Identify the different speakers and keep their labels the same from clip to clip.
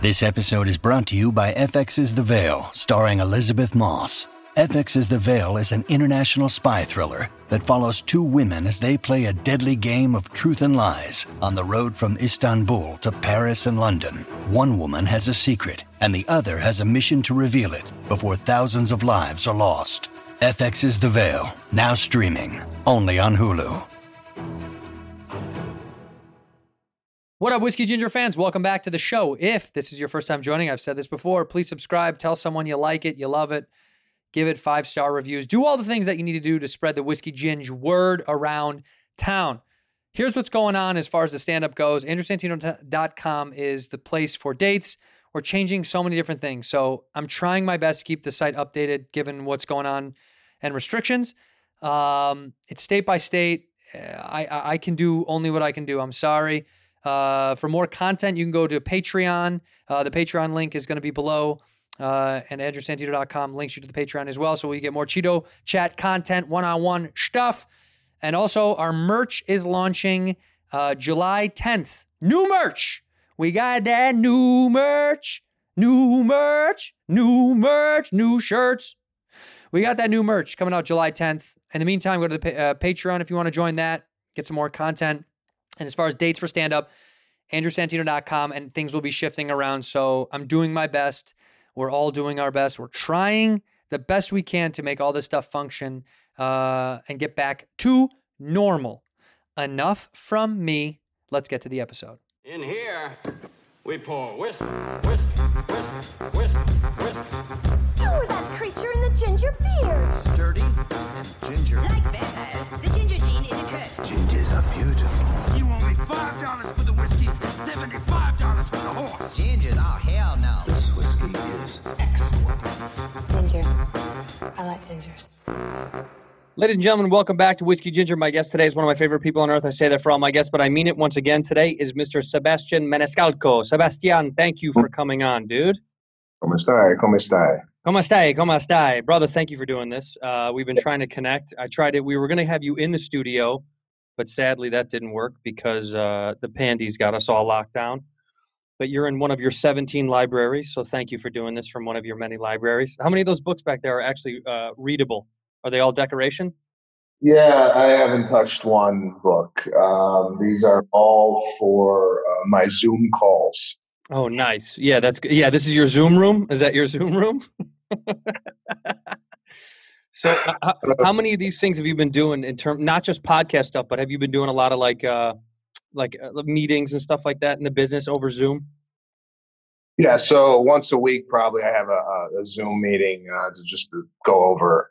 Speaker 1: This episode is brought to you by FX's The Veil, starring Elizabeth Moss. FX's The Veil is an international spy thriller that follows two women as they play a deadly game of truth and lies on the road from Istanbul to Paris and London. One woman has a secret, and the other has a mission to reveal it before thousands of lives are lost. FX's The Veil, now streaming, only on Hulu.
Speaker 2: What up, Whiskey Ginger fans? Welcome back to the show. If this is your first time joining, I've said this before, please subscribe, tell someone you like it, you love it, give it 5-star reviews, do all the things that you need to do to spread the Whiskey Ginge word around town. Here's what's going on as far as the stand-up goes. AndrewSantino.com is the place for dates. We're changing so many different things, so I'm trying my best to keep the site updated given what's going on and restrictions. It's state by state. I can do only what I can do. I'm sorry. For more content, you can go to Patreon. The Patreon link is going to be below, and AndrewSantino.com links you to the Patreon as well, so we get more Cheeto Chat content, one-on-one stuff. And also, our merch is launching July 10th. New merch! We got that new merch, new shirts. We got that new merch coming out July 10th. In the meantime, go to the Patreon if you want to join that, get some more content. And as far as dates for stand-up, AndrewSantino.com, and things will be shifting around. So I'm doing my best. We're all doing our best. We're trying the best we can to make all this stuff function and get back to normal. Enough from me. Let's get to the episode.
Speaker 3: In here, we pour whiskey, whiskey, whiskey, whiskey, whiskey.
Speaker 4: You were that creature in the ginger beard.
Speaker 5: Sturdy and ginger.
Speaker 6: Like vampires, the ginger gene is a curse.
Speaker 5: Gingers are beautiful.
Speaker 7: You owe me $5 for the whiskey and $75 for the horse.
Speaker 6: Gingers? Oh, hell no.
Speaker 5: This whiskey is excellent.
Speaker 4: Ginger. I like gingers.
Speaker 2: Ladies and gentlemen, welcome back to Whiskey Ginger. My guest today is one of my favorite people on earth. I say that for all my guests, but I mean it once again. Today is Mr. Sebastian Maniscalco. Sebastian, thank you for coming on, dude.
Speaker 8: ¿Cómo está? ¿Cómo está?
Speaker 2: ¿Cómo está? ¿Cómo está? Brother, thank you for doing this. We've been trying to connect. I tried it. We were going to have you in the studio, but sadly that didn't work because the pandies got us all locked down. But you're in one of your 17 libraries, so thank you for doing this from one of your many libraries. How many of those books back there are actually readable? Are they all decoration?
Speaker 8: Yeah, I haven't touched one book. These are all for my Zoom calls.
Speaker 2: Oh, nice. Yeah, that's good. Yeah, this is your Zoom room? Is that your Zoom room? So how many of these things have you been doing in terms, not just podcast stuff, but have you been doing a lot of like meetings and stuff like that in the business over Zoom?
Speaker 8: Yeah, so once a week, probably I have a Zoom meeting to go over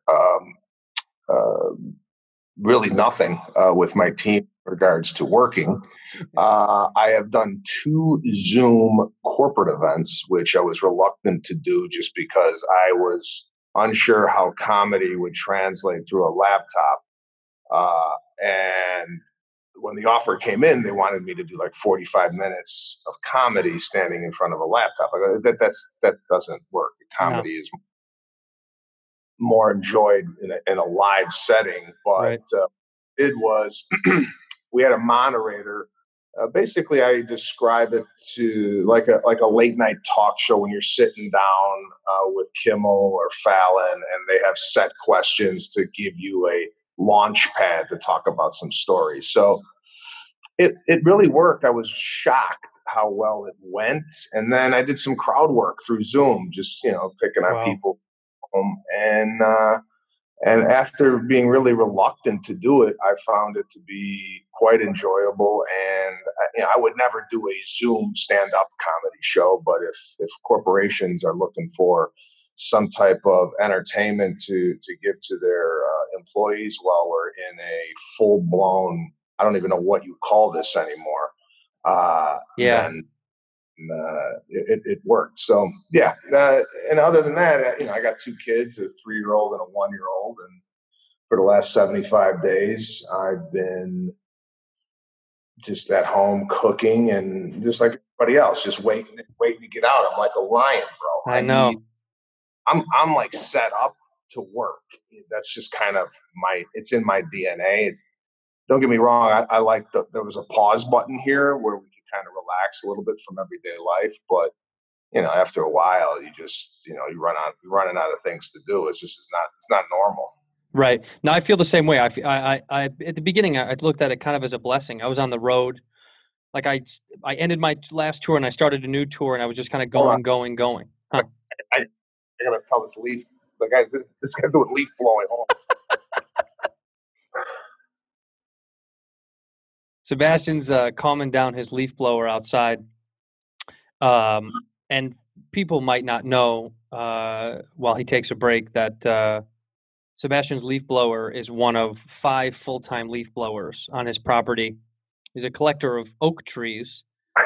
Speaker 8: really nothing with my team in regards to working. I have done 2 Zoom corporate events, which I was reluctant to do just because I was unsure how comedy would translate through a laptop. And when the offer came in, they wanted me to do like 45 minutes of comedy standing in front of a laptop. I go, that doesn't work. The comedy is more enjoyed in a live setting, but
Speaker 2: right.
Speaker 8: It was we had a moderator. Basically, I describe it to like a late night talk show when you're sitting down with Kimmel or Fallon, and they have set questions to give you a launch pad to talk about some stories. So it really worked. I was shocked how well it went, and then I did some crowd work through Zoom, just picking on people. And after being really reluctant to do it, I found it to be quite enjoyable. And I would never do a Zoom stand-up comedy show, but if corporations are looking for some type of entertainment to give to their employees while we're in a full-blown, I don't even know what you call this anymore. Then it worked. So yeah. And other than that, I got 2 kids, a 3-year-old and a 1-year-old. And for the last 75 days, I've been just at home cooking and just like everybody else, just waiting to get out. I'm like a lion, bro.
Speaker 2: I know.
Speaker 8: I'm like set up to work. That's just kind of it's in my DNA. Don't get me wrong. I like there was a pause button here where we could kind of relax a little bit from everyday life, but after a while, you're running out of things to do. It's not normal.
Speaker 2: Right. Now I feel the same way. I at the beginning, I looked at it kind of as a blessing. I was on the road. Like I ended my last tour and I started a new tour and I was just kind of going. Huh.
Speaker 8: I gotta tell this leaf. This guy's doing leaf blowing.
Speaker 2: Sebastian's calming down his leaf blower outside. And people might not know while he takes a break that Sebastian's leaf blower is one of 5 full-time leaf blowers on his property. He's a collector of oak trees.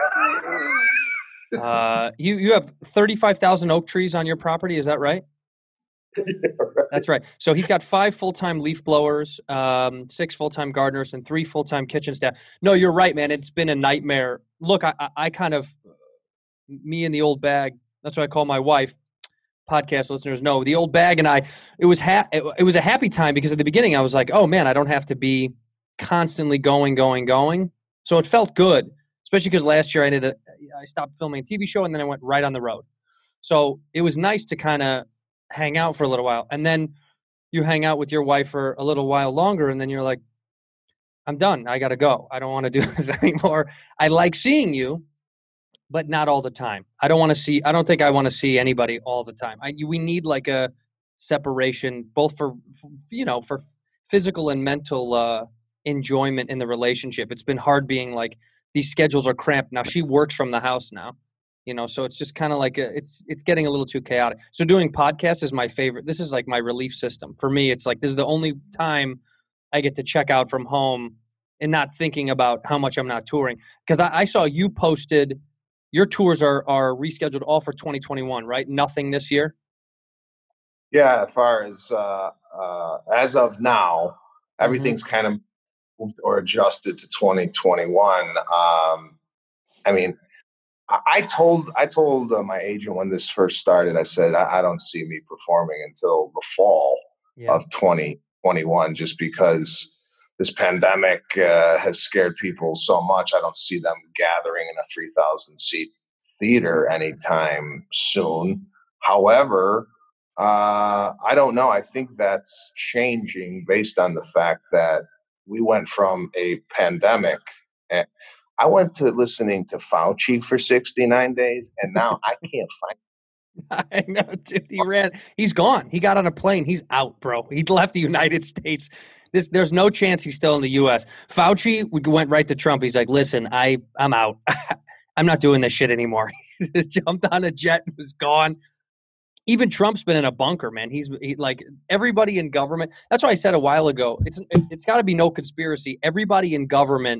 Speaker 2: You have 35,000 oak trees on your property, is that right?
Speaker 8: Yeah, right.
Speaker 2: That's right. So he's got 5 full-time leaf blowers, 6 full-time gardeners, and 3 full-time kitchen staff. No, you're right, man. It's been a nightmare. Look, I kind of, me and the old bag, that's what I call my wife. Podcast listeners know the old bag and I. It was a happy time because at the beginning I was like, oh man, I don't have to be constantly going. So it felt good, especially because last year I stopped filming a TV show and then I went right on the road. So it was nice to kind of hang out for a little while, and then you hang out with your wife for a little while longer, and then you're like, I'm done. I got to go. I don't want to do this anymore. I like seeing you, but not all the time. I don't think I want to see anybody all the time. We need like a separation, both for physical and mental enjoyment in the relationship. It's been hard being like, these schedules are cramped. Now she works from the house now, so it's just kind of like it's getting a little too chaotic. So doing podcasts is my favorite. This is like my relief system. For me, it's like, this is the only time I get to check out from home and not thinking about how much I'm not touring. Because I saw you posted, your tours are rescheduled all for 2021, right? Nothing this year?
Speaker 8: Yeah, as far as of now, everything's kind of moved or adjusted to 2021. I mean, I told my agent when this first started, I said, I don't see me performing until the fall of 2021, just because this pandemic has scared people so much. I don't see them gathering in a 3,000 seat theater anytime soon. However, I don't know. I think that's changing based on the fact that we went from a pandemic. I went to listening to Fauci for 69 days, and now I can't find
Speaker 2: I know, dude. He's gone. He got on a plane. He's out, bro. He left the United States. There's no chance he's still in the U.S. Fauci went right to Trump. He's like, listen, I'm out. I'm not doing this shit anymore. He jumped on a jet and was gone. Even Trump's been in a bunker, man. He's like, everybody in government. That's why I said a while ago, it's got to be no conspiracy. Everybody in government,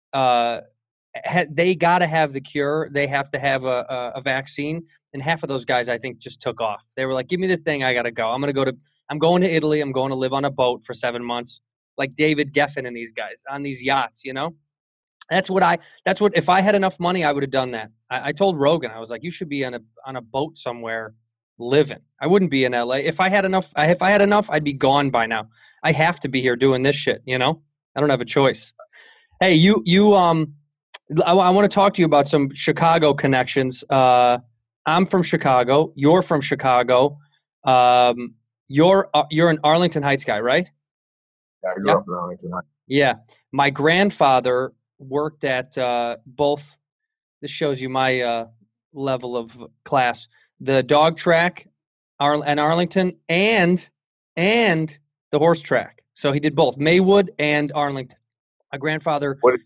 Speaker 2: they got to have the cure. They have to have a vaccine. And half of those guys, I think, just took off. They were like, give me the thing. I got to go. I'm going to Italy. I'm going to live on a boat for 7 months. Like David Geffen and these guys on these yachts, That's what if I had enough money, I would have done that. I told Rogan, I was like, you should be on a boat somewhere living. I wouldn't be in LA. If I had enough, I'd be gone by now. I have to be here doing this shit, I don't have a choice. Hey, I want to talk to you about some Chicago connections. I'm from Chicago. You're from Chicago. You're an Arlington Heights guy, right?
Speaker 8: Yeah, I grew up in Arlington Heights.
Speaker 2: Yeah. My grandfather worked at both. This shows you my level of class. The dog track in Arlington and the horse track. So he did both Maywood and Arlington. My grandfather.
Speaker 8: What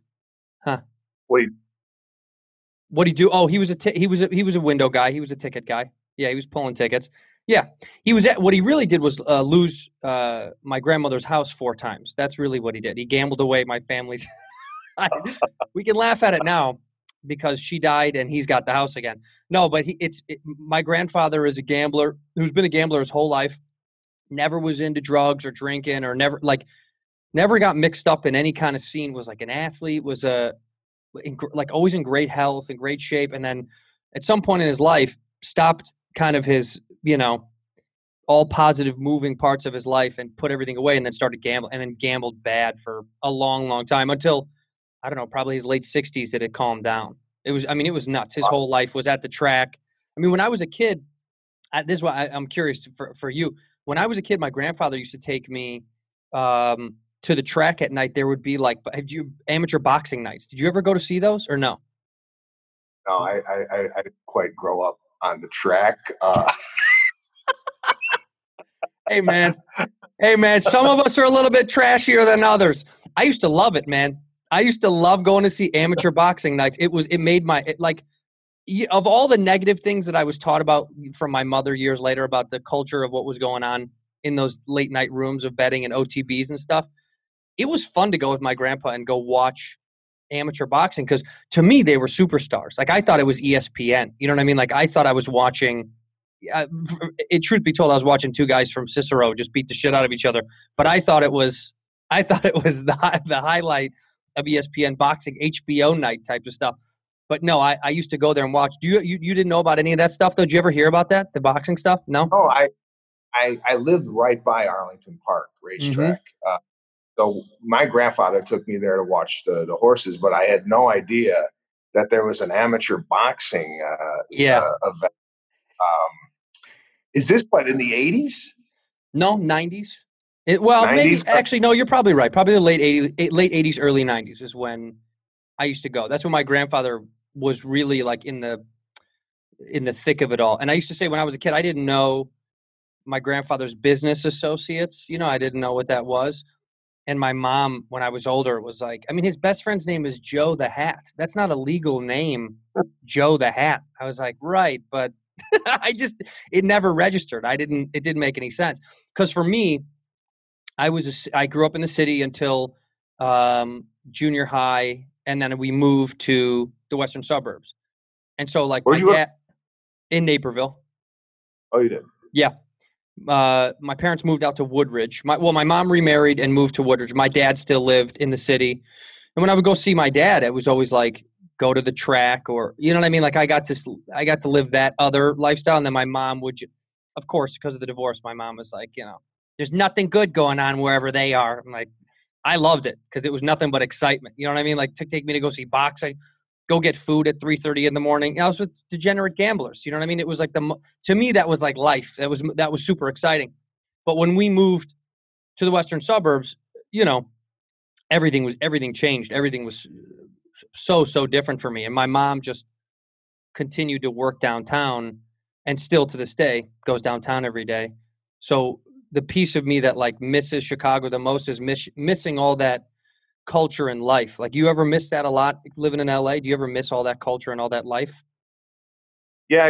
Speaker 2: do you do? Oh, he was a window guy. He was a ticket guy. Yeah, he was pulling tickets. Yeah, what he really did was lose my grandmother's house 4 times. That's really what he did. He gambled away my family's. We can laugh at it now because she died and he's got the house again. No, but my grandfather is a gambler who's been a gambler his whole life. Never was into drugs or drinking or never got mixed up in any kind of scene. Was like an athlete. Was always in great health and great shape. And then at some point in his life stopped kind of his, all positive moving parts of his life and put everything away and then started gambling and then gambled bad for a long, long time until, I don't know, probably his late 60s that it calmed down. It was nuts. His whole life was at the track. I mean, when I was a kid, this is why I'm curious for you. When I was a kid, my grandfather used to take me to the track at night. There would be like amateur boxing nights. Did you ever go to see those or no?
Speaker 8: No, I didn't quite grow up on the track.
Speaker 2: Hey man, some of us are a little bit trashier than others. I used to love it, man. I used to love going to see amateur boxing nights. It made of all the negative things that I was taught about from my mother years later about the culture of what was going on in those late night rooms of betting and OTBs and stuff. It was fun to go with my grandpa and go watch amateur boxing because to me they were superstars. Like I thought it was ESPN. You know what I mean? Like I thought I was watching. Truth be told, I was watching two guys from Cicero just beat the shit out of each other. But I thought it was the highlight of ESPN boxing, HBO night type of stuff. But no, I used to go there and watch. You didn't know about any of that stuff though? Did you ever hear about that? The boxing stuff? No.
Speaker 8: Oh, I lived right by Arlington Park racetrack.
Speaker 2: Mm-hmm.
Speaker 8: So my grandfather took me there to watch the horses, but I had no idea that there was an amateur boxing event. Is this in the 80s?
Speaker 2: No, 90s.
Speaker 8: 90s?
Speaker 2: Maybe actually no. You're probably right. Probably the late 80s, early 90s is when I used to go. That's when my grandfather was really like in the thick of it all. And I used to say when I was a kid, I didn't know my grandfather's business associates. I didn't know what that was. And my mom, when I was older, was like, I mean, his best friend's name is Joe the Hat. That's not a legal name, Joe the Hat. I was like, right, but it never registered. It didn't make any sense. Because for me, I grew up in the city until junior high, and then we moved to the western suburbs. And so, like, my dad in Naperville.
Speaker 8: Oh, you did?
Speaker 2: Yeah. My parents moved out to Woodridge. My mom remarried and moved to Woodridge. My dad still lived in the city. And when I would go see my dad, it was always like go to the track or, you know what I mean? Like I got to live that other lifestyle. And then my mom would, of course, because of the divorce, my mom was like, there's nothing good going on wherever they are. I'm like, I loved it because it was nothing but excitement. You know what I mean? Like to take me to go see boxing, go get food at 3:30 in the morning. I was with degenerate gamblers. You know what I mean? It was like to me, that was like life. That was super exciting. But when we moved to the western suburbs, everything changed. Everything was so different for me. And my mom just continued to work downtown and still to this day goes downtown every day. So the piece of me that like misses Chicago the most is missing all that culture and life. Like, you ever miss that a lot living in LA? Do you ever miss all that culture and all that life?
Speaker 8: Yeah,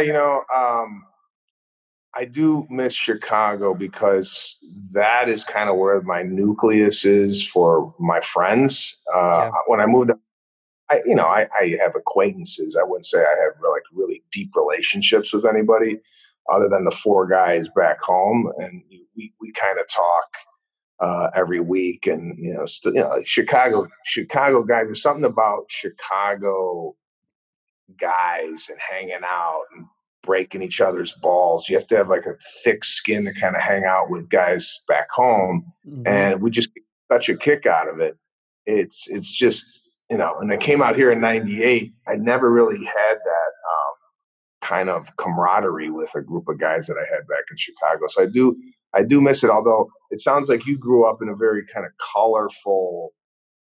Speaker 8: I do miss Chicago because that is kind of where my nucleus is for my friends. When I moved, I have acquaintances. I wouldn't say I have really deep relationships with anybody other than the four guys back home, and we kind of talk every week, and like Chicago guys. There's something about Chicago guys and hanging out and breaking each other's balls. You have to have like a thick skin to kind of hang out with guys back home, and we just get such a kick out of it. It's just and I came out here in '98. I never really had that kind of camaraderie with a group of guys that I had back in Chicago. So I do miss it, although it sounds like you grew up in a very kind of colorful,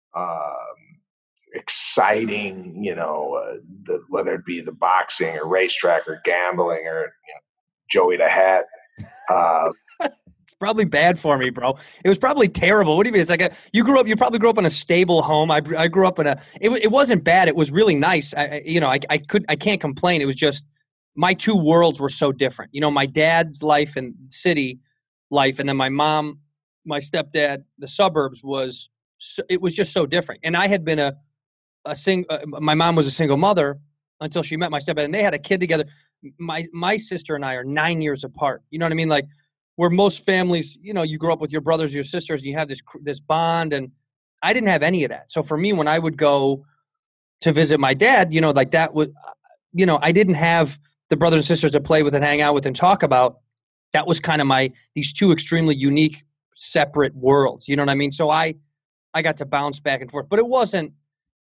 Speaker 8: exciting, whether it be the boxing or racetrack or gambling or Joey the Hat.
Speaker 2: It's probably bad for me, bro. It was probably terrible. What do you mean? It's like you probably grew up in a stable home. I grew up in it wasn't bad. It was really nice. I can't complain. It was just my two worlds were so different. My dad's life and city life, and then my mom, my stepdad, the suburbs it was just so different. And I had been my mom was a single mother until she met my stepdad, and they had a kid together. My sister and I are 9 years apart. You know what I mean? Like, where most families, you grow up with your brothers, your sisters, and you have this bond, and I didn't have any of that. So for me, when I would go to visit my dad, like that was, I didn't have the brothers and sisters to play with and hang out with and talk about. That was kind of these two extremely unique, separate worlds. You know what I mean? So I got to bounce back and forth, but it wasn't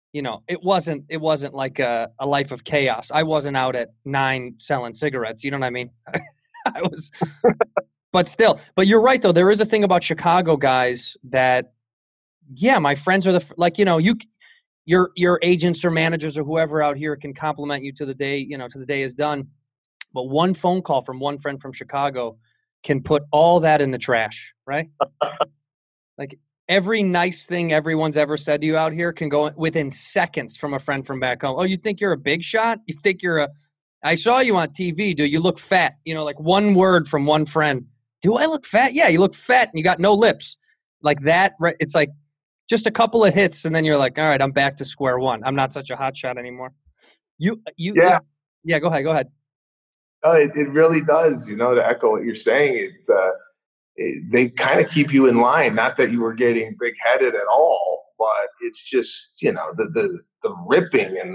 Speaker 2: it wasn't like a life of chaos. I wasn't out at 9 selling cigarettes. You know what I mean? I was, but still. But you're right though. There is a thing about Chicago guys that, yeah, my friends are your agents or managers or whoever out here can compliment you to the day is done. But one phone call from one friend from Chicago can put all that in the trash, right? Like every nice thing everyone's ever said to you out here can go within seconds from a friend from back home. Oh, you think you're a big shot? You think I saw you on TV. Do you look fat? Like one word from one friend. Do I look fat? Yeah, you look fat and you got no lips. Like that, right? It's like just a couple of hits and then you're like, all right, I'm back to square one. I'm not such a hot shot anymore. Yeah. Go ahead.
Speaker 8: Oh, it really does. To echo what you're saying, they kind of keep you in line. Not that you were getting big headed at all, but it's just the ripping and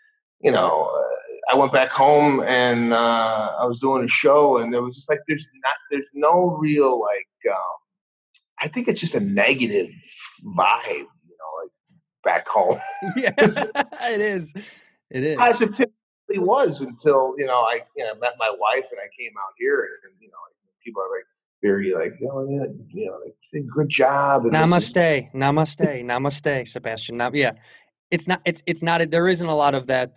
Speaker 8: I went back home and I was doing a show and there was just like there's no real I think it's just a negative vibe, like back home.
Speaker 2: Yeah, it is. It is.
Speaker 8: Positivity was until I met my wife and I came out here and people are like very like like good job and
Speaker 2: namaste, Sebastian. Yeah, it's not. There isn't a lot of that.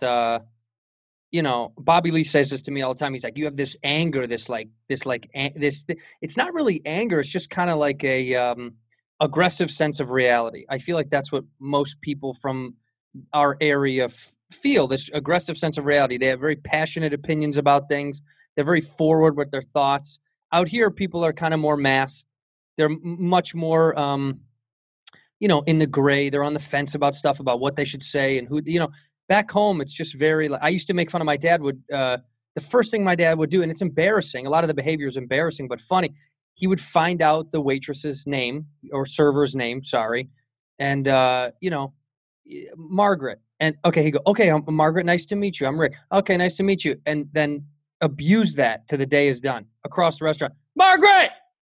Speaker 2: Bobby Lee says this to me all the time. He's like, you have this anger, this. It's not really anger. It's just kind of like a aggressive sense of reality. I feel like that's what most people from our area feel, this aggressive sense of reality. They have very passionate opinions about things. They're very forward with their thoughts. Out here, people are kind of more masked. They're much more, in the gray. They're on the fence about stuff, about what they should say and who, back home, it's just very, I used to make fun of my dad the first thing my dad would do, and it's embarrassing. A lot of the behavior is embarrassing, but funny. He would find out the waitress's name or server's name, sorry. And, Margaret. And okay, he go, okay, I'm Margaret. Nice to meet you. I'm Rick. Okay, nice to meet you. And then abuse that to the day is done across the restaurant. Margaret,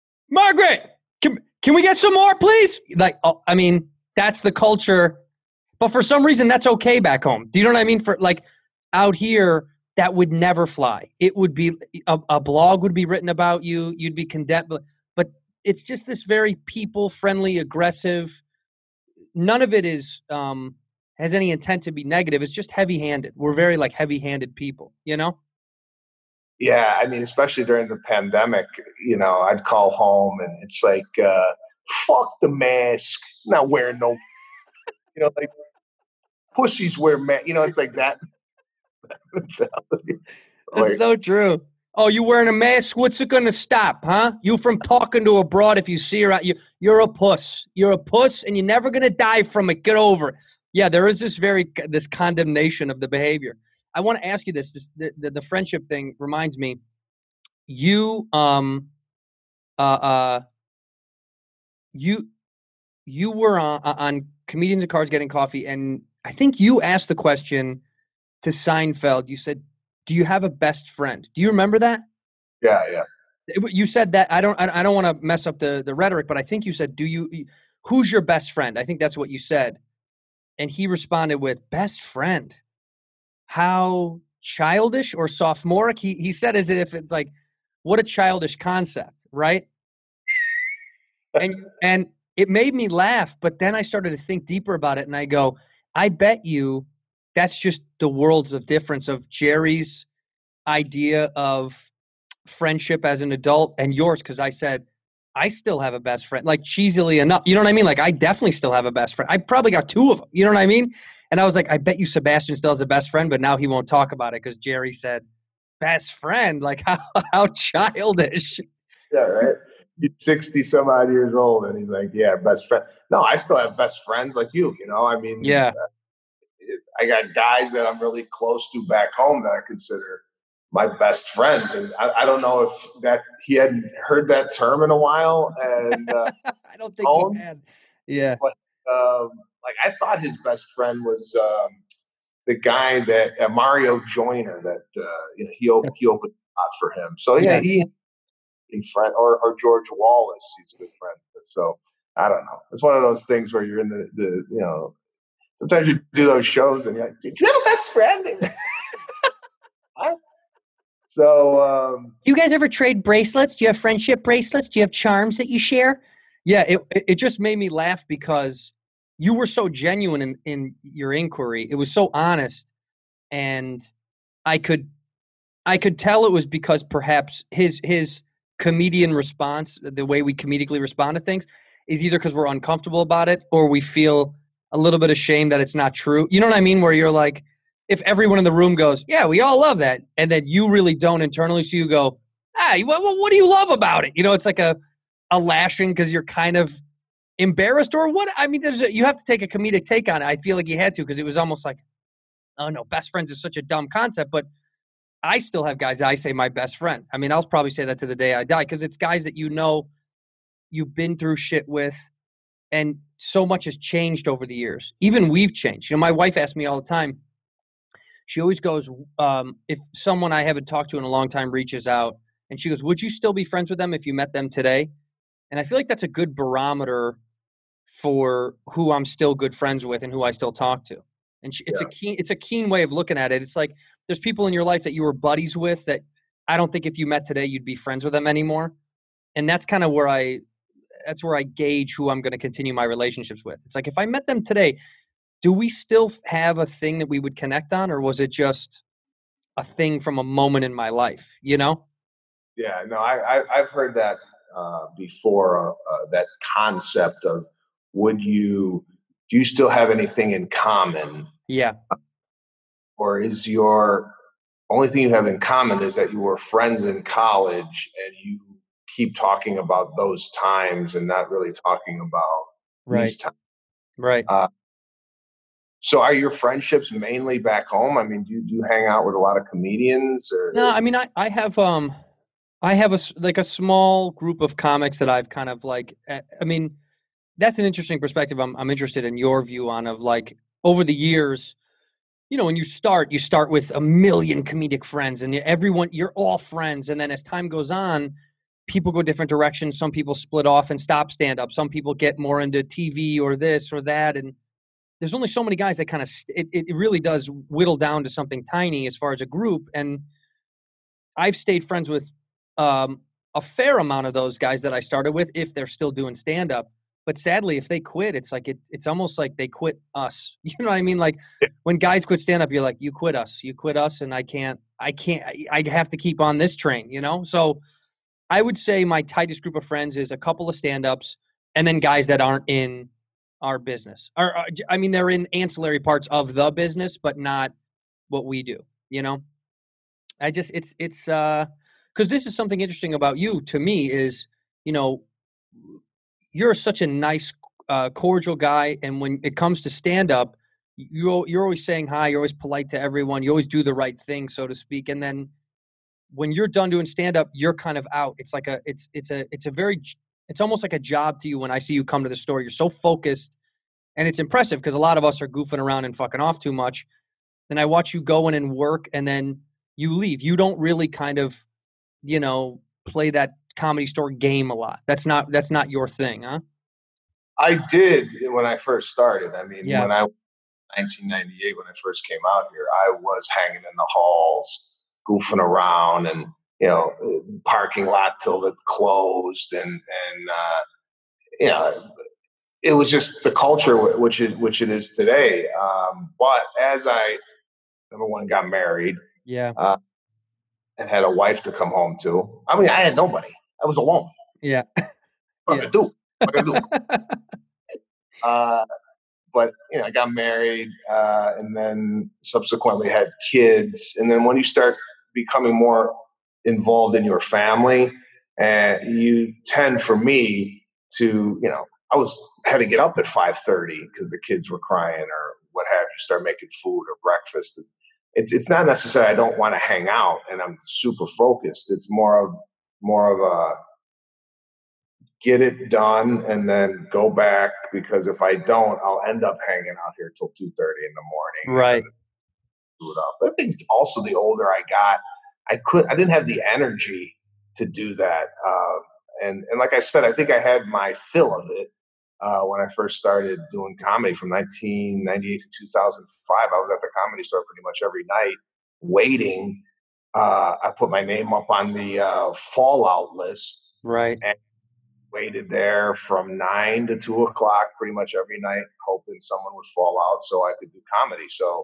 Speaker 2: can we get some more, please? Like, that's the culture. But for some reason, that's okay back home. Do you know what I mean? For like out here, that would never fly. It would be a blog would be written about you. You'd be condemned. But it's just this very people-friendly, aggressive. None of it is has any intent to be negative. It's just heavy-handed. We're very heavy-handed people,
Speaker 8: Yeah, especially during the pandemic, I'd call home and it's like, fuck the mask, not wearing no, like pussies wear mask. It's like that.
Speaker 2: That's so true. Oh, you wearing a mask? What's it going to stop, huh? You from talking to a broad if you see her out. You're a puss. You're a puss, and you're never going to die from it. Get over it. Yeah, there is this condemnation of the behavior. I want to ask you this. The friendship thing reminds me. You you were on Comedians and Cards Getting Coffee, and I think you asked the question to Seinfeld. You said, do you have a best friend? Do you remember that?
Speaker 8: Yeah.
Speaker 2: You said that. I don't want to mess up the rhetoric, but I think you said, who's your best friend? I think that's what you said. And he responded with, best friend. How childish or sophomoric? He said as if it's like, what a childish concept, right? And it made me laugh, but then I started to think deeper about it, and I go, I bet you that's just the worlds of difference of Jerry's idea of friendship as an adult and yours, because I said, I still have a best friend, like cheesily enough. You know what I mean? Like, I definitely still have a best friend. I probably got 2 of them. You know what I mean? And I was like, I bet you Sebastian still has a best friend, but now he won't talk about it because Jerry said, best friend? Like, how childish.
Speaker 8: Yeah, right? He's 60 some odd years old, and he's like, yeah, best friend. No, I still have best friends like you,
Speaker 2: Yeah.
Speaker 8: I got guys that I'm really close to back home that I consider my best friends. And I don't know if that he hadn't heard that term in a while. And
Speaker 2: I don't think he had. Yeah.
Speaker 8: But I thought his best friend was the guy that Mario Joyner that he opened a lot for him. So yeah, yes. He in friend or George Wallace, he's a good friend. So I don't know. It's one of those things where you're in the sometimes you do those shows and you're like, did you have a best friend? So,
Speaker 9: do you guys ever trade bracelets? Do you have friendship bracelets? Do you have charms that you share?
Speaker 2: Yeah, it just made me laugh because you were so genuine in your inquiry. It was so honest, and I could tell it was because perhaps his comedian response, the way we comedically respond to things, is either because we're uncomfortable about it or we feel a little bit ashamed that it's not true. You know what I mean? Where you're like, if everyone in the room goes, yeah, we all love that, and then you really don't internally, so you go, what do you love about it? You know, it's like a lashing because you're kind of embarrassed or what? I mean, you have to take a comedic take on it. I feel like you had to because it was almost like, oh no, best friends is such a dumb concept, but I still have guys that I say my best friend. I mean, I'll probably say that to the day I die because it's guys that you know you've been through shit with, and so much has changed over the years. Even we've changed. You know, my wife asks me all the time, she always goes, if someone I haven't talked to in a long time reaches out, and she goes, would you still be friends with them if you met them today? And I feel like that's a good barometer for who I'm still good friends with and who I still talk to. And it's a keen way of looking at it. It's like there's people in your life that you were buddies with that I don't think if you met today you'd be friends with them anymore. And that's kind of where I gauge who I'm going to continue my relationships with. It's like if I met them today, do we still have a thing that we would connect on, or was it just a thing from a moment in my life? You know?
Speaker 8: Yeah, no, I've heard that before. That concept of do you still have anything in common?
Speaker 2: Yeah.
Speaker 8: Or is your only thing you have in common is that you were friends in college and you keep talking about those times and not really talking about these times?
Speaker 2: Right.
Speaker 8: So are your friendships mainly back home? I mean, do you hang out with a lot of comedians? Or
Speaker 2: no, I mean, I have a small group of comics that I've kind of like, I mean, that's an interesting perspective. I'm interested in your view on of like over the years, you know, when you start with a million comedic friends and you're all friends. And then as time goes on, people go different directions. Some people split off and stop stand up. Some people get more into TV or this or that. And there's only so many guys that kind of, it really does whittle down to something tiny as far as a group. And I've stayed friends with a fair amount of those guys that I started with, if they're still doing stand up. But sadly, if they quit, it's like it's almost like they quit us. You know what I mean? Like when guys quit stand up, you're like, you quit us, and I have to keep on this train, you know? So I would say my tightest group of friends is a couple of stand ups and then guys that aren't in our business. I mean, they're in ancillary parts of the business, but not what we do, you know? It's because this is something interesting about you to me is, you know, you're such a nice, cordial guy. And when it comes to stand up, you're always saying hi. You're always polite to everyone. You always do the right thing, so to speak. And then when you're done doing stand up, you're kind of out. It's like it's almost like a job to you when I see you come to the store. You're so focused, and it's impressive because a lot of us are goofing around and fucking off too much. Then I watch you go in and work, and then you leave. You don't really kind of, you know, play that Comedy Store game a lot. That's not your thing, huh?
Speaker 8: I did when I first started. I mean,
Speaker 2: Yeah.
Speaker 8: when I 1998, when I first came out here, I was hanging in the halls, goofing around, and you know, parking lot till it closed, and you know, it was just the culture which it is today. But as I, number one, got married,
Speaker 2: Yeah.
Speaker 8: and had a wife to come home to. I mean, I had nobody. I was alone.
Speaker 2: Yeah.
Speaker 8: What am I gonna do? But you know, I got married, and then subsequently had kids. And then when you start becoming more involved in your family, you tend, for me, to, you know, had to get up at 5:30 because the kids were crying or what have you. Start making food or breakfast. It's not necessarily I don't want to hang out and I'm super focused. It's more of a get it done and then go back, because if I don't, I'll end up hanging out here till 2:30 in the morning.
Speaker 2: Right.
Speaker 8: Do it up. I think also the older I got, I didn't have the energy to do that. And like I said, I think I had my fill of it. when I first started doing comedy from 1998 to 2005. I was at the Comedy Store pretty much every night waiting. I put my name up on the fallout list.
Speaker 2: Right.
Speaker 8: And waited there from 9 to 2 o'clock pretty much every night, hoping someone would fall out so I could do comedy. So,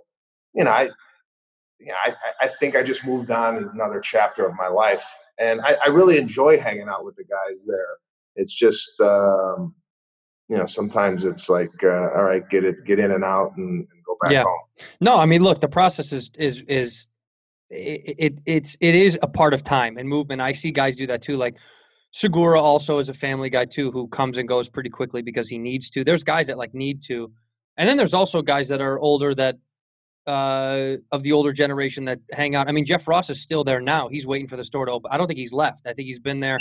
Speaker 8: I think I just moved on to another chapter of my life. And I really enjoy hanging out with the guys there. It's just, sometimes it's like, all right, get in and out and go back home.
Speaker 2: No, I mean, look, the process is it is a part of time and movement. I see guys do that too. Like Segura also is a family guy too, who comes and goes pretty quickly because he needs to. There's guys that like need to. And then there's also guys that are older that, of the older generation that hang out. I mean, Jeff Ross is still there now. He's waiting for the store to open. I don't think he's left. I think he's been there.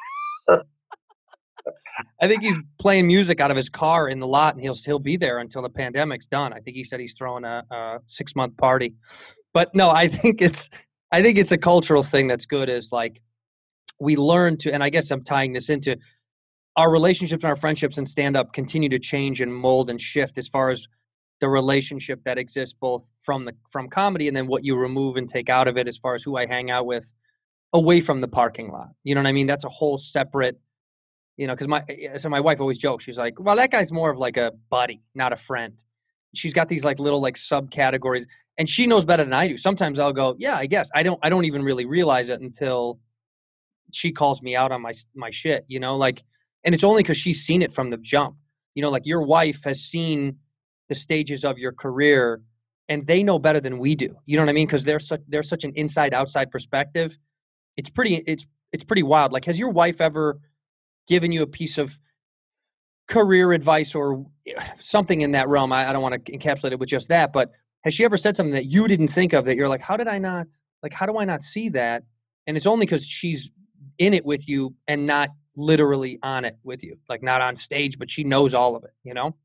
Speaker 2: I think he's playing music out of his car in the lot, and he'll be there until the pandemic's done. I think he said he's throwing a 6-month party. But no, I think it's a cultural thing that's good. Is like we learn to, and I guess I'm tying this into our relationships and our friendships and stand up continue to change and mold and shift as far as the relationship that exists both from comedy and then what you remove and take out of it as far as who I hang out with away from the parking lot. You know what I mean? That's a whole separate, because my wife always jokes. She's like, well, that guy's more of like a buddy, not a friend. She's got these like little like subcategories, and she knows better than I do. Sometimes I'll go, yeah, I guess. I don't even really realize it until she calls me out on my shit, and it's only because she's seen it from the jump. Like your wife has seen the stages of your career, and they know better than we do. You know what I mean? Because they're such an inside outside perspective. It's pretty wild. Like, has your wife ever given you a piece of career advice or something in that realm? I don't want to encapsulate it with just that, but has she ever said something that you didn't think of that you're like, how do I not see that? And it's only because she's in it with you and not literally on it with you, like not on stage, but she knows all of it,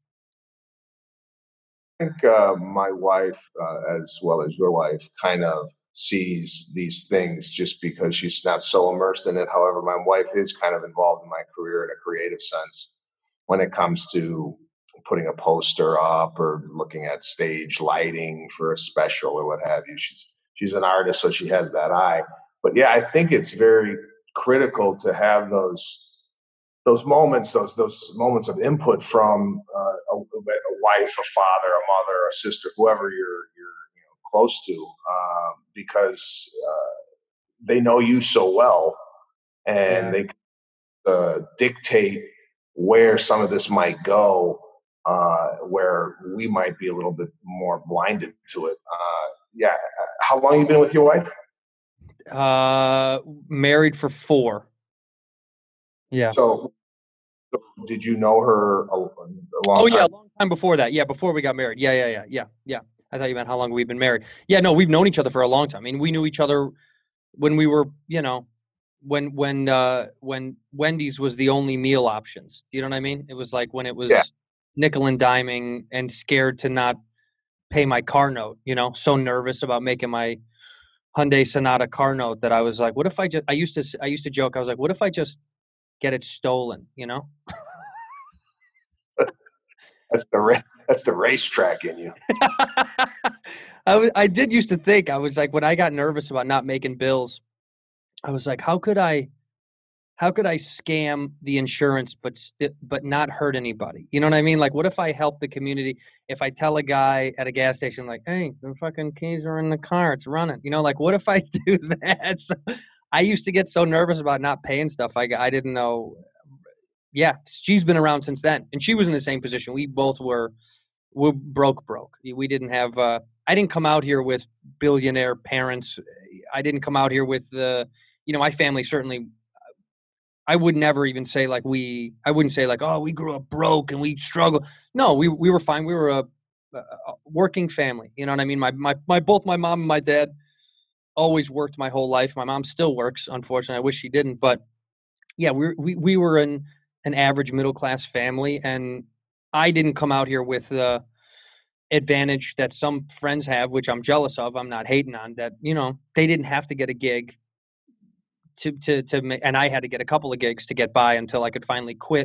Speaker 8: I think my wife, as well as your wife, kind of sees these things just because she's not so immersed in it. However, my wife is kind of involved in my career in a creative sense when it comes to putting a poster up or looking at stage lighting for a special or what have you. She's an artist, so she has that eye. But yeah, I think it's very critical to have those moments, those moments of input from a wife, a father, a mother, a sister, whoever you're close to, because they know you so well, and they dictate where some of this might go, where we might be a little bit more blinded to it. How long have you been with your wife?
Speaker 2: Married for 4. Yeah.
Speaker 8: So did you know her a long time?
Speaker 2: Yeah, a long time before that. Yeah, before we got married. Yeah. I thought you meant how long we've been married. Yeah, no, we've known each other for a long time. I mean, we knew each other when we were, when Wendy's was the only meal options. Do you know what I mean? It was like when it was nickel and diming and scared to not pay my car note, so nervous about making my Hyundai Sonata car note that I was like, what if I used to joke, I was like, what if I just get it stolen,
Speaker 8: That's the racetrack in you.
Speaker 2: I did used to think, I was like, when I got nervous about not making bills, I was like, how could I scam the insurance but not hurt anybody? You know what I mean? Like, what if I help the community? If I tell a guy at a gas station, like, hey, the fucking keys are in the car, it's running. Like, what if I do that? So I used to get so nervous about not paying stuff. I didn't know. Yeah, she's been around since then, and she was in the same position. We both were broke. We didn't have. I didn't come out here with billionaire parents. I didn't come out here with my family certainly. I would never even say like I wouldn't say like, oh, we grew up broke and we struggled. No, we were fine. We were a working family. You know what I mean? Both my mom and my dad always worked my whole life. My mom still works. Unfortunately, I wish she didn't. But yeah, we were an average middle class family, and I didn't come out here with the advantage that some friends have, which I'm jealous of. I'm not hating on that. They didn't have to get a gig to make, and I had to get a couple of gigs to get by until I could finally quit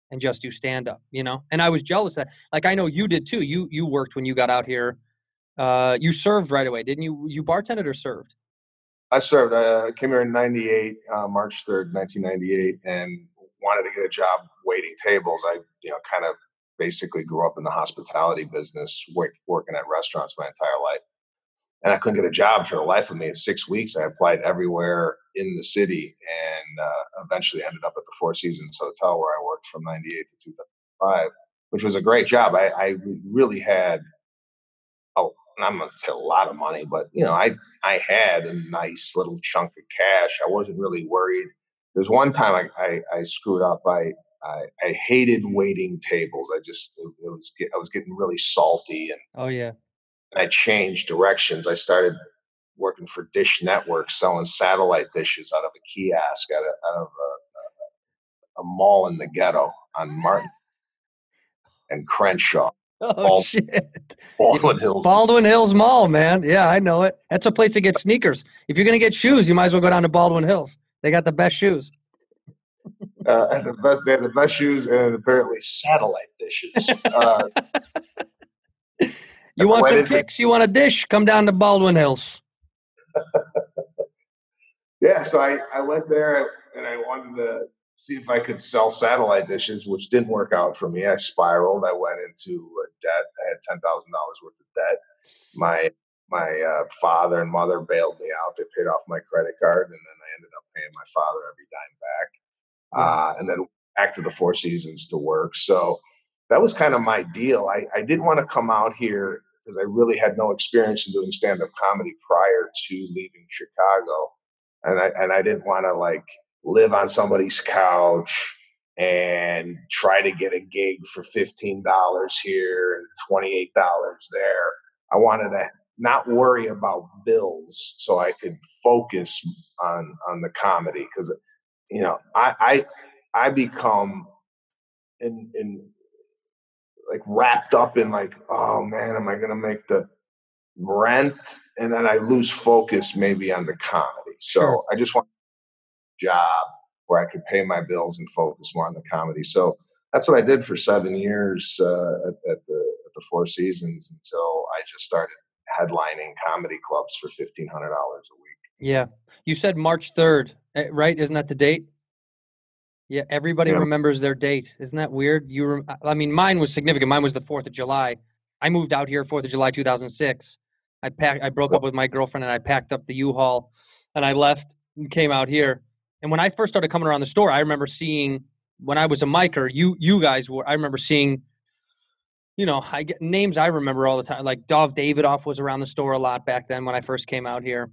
Speaker 2: and just do stand up, you know? And I was jealous that, like, I know you did too. You worked when you got out here. You served right away, didn't you? You bartended or served?
Speaker 8: I served. I came here in '98, March 3rd, 1998, and wanted to get a job waiting tables. I, kind of basically grew up in the hospitality business, working at restaurants my entire life. And I couldn't get a job for the life of me. In 6 weeks, I applied everywhere in the city, and eventually ended up at the Four Seasons Hotel, where I worked from '98 to 2005, which was a great job. I really had, and I'm going to say a lot of money, but I had a nice little chunk of cash. I wasn't really worried. There's one time I screwed up. I hated waiting tables. I was getting really salty, and
Speaker 2: Oh yeah.
Speaker 8: I changed directions. I started working for Dish Network, selling satellite dishes out of a kiosk out of a mall in the ghetto on Martin and Crenshaw.
Speaker 2: Oh shit.
Speaker 8: Baldwin Hills.
Speaker 2: Baldwin Hills Mall, man. Yeah, I know it. That's a place to get sneakers. If you're gonna get shoes, you might as well go down to Baldwin Hills. They got the best shoes.
Speaker 8: They have the best shoes and apparently satellite dishes.
Speaker 2: You want some kicks? You want a dish? Come down to Baldwin Hills.
Speaker 8: Yeah, so I went there and I wanted to see if I could sell satellite dishes, which didn't work out for me. I spiraled. I went into debt. I had $10,000 worth of debt. My father and mother bailed me out. They paid off my credit card, and then I ended up paying my father every dime back. And then back to the Four Seasons to work. So that was kind of my deal. I didn't want to come out here because I really had no experience in doing stand-up comedy prior to leaving Chicago. And I didn't want to like live on somebody's couch and try to get a gig for $15 here and $28 there. I wanted to not worry about bills so I could focus on the comedy, because I become in like wrapped up in like, oh man, am I going to make the rent? And then I lose focus maybe on the comedy. So
Speaker 2: Sure.
Speaker 8: I just want a job where I could pay my bills and focus more on the comedy. So that's what I did for 7 years at the Four Seasons, until I just started headlining comedy clubs for $1,500 a week.
Speaker 2: Yeah. You said March 3rd, right? Isn't that the date? Yeah, everybody remembers their date. Isn't that weird? I mean, mine was significant. Mine was the 4th of July. I moved out here 4th of July 2006. I broke up with my girlfriend, and I packed up the U-Haul, and I left and came out here. And when I first started coming around the store, I remember seeing, when I was a micer, you guys were, I remember seeing, I get names I remember all the time. Like Dov Davidoff was around the store a lot back then when I first came out here.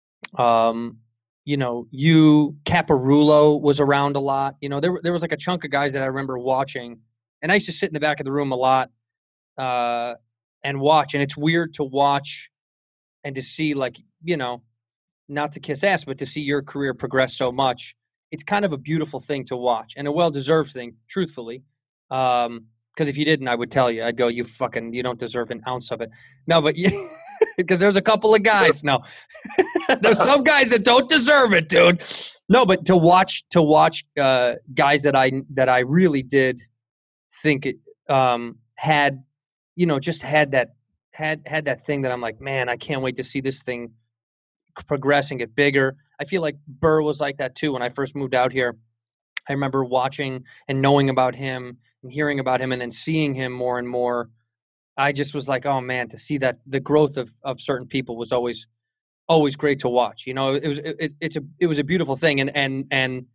Speaker 2: Caparulo was around a lot. There was like a chunk of guys that I remember watching, and I used to sit in the back of the room a lot and watch. And it's weird to watch and to see, like, not to kiss ass, but to see your career progress so much. It's kind of a beautiful thing to watch, and a well-deserved thing, truthfully. Because if you didn't, I would tell you. I'd go, you don't deserve an ounce of it. No, but because there's a couple of guys. No, there's some guys that don't deserve it, dude. No, but to watch guys that I really did think it had that thing that I'm like, man, I can't wait to see this thing progress and get bigger. I feel like Burr was like that too when I first moved out here. I remember watching and knowing about him and hearing about him and then seeing him more and more. I just was like, oh man, to see that the growth of certain people was always great to watch. It was a beautiful thing. And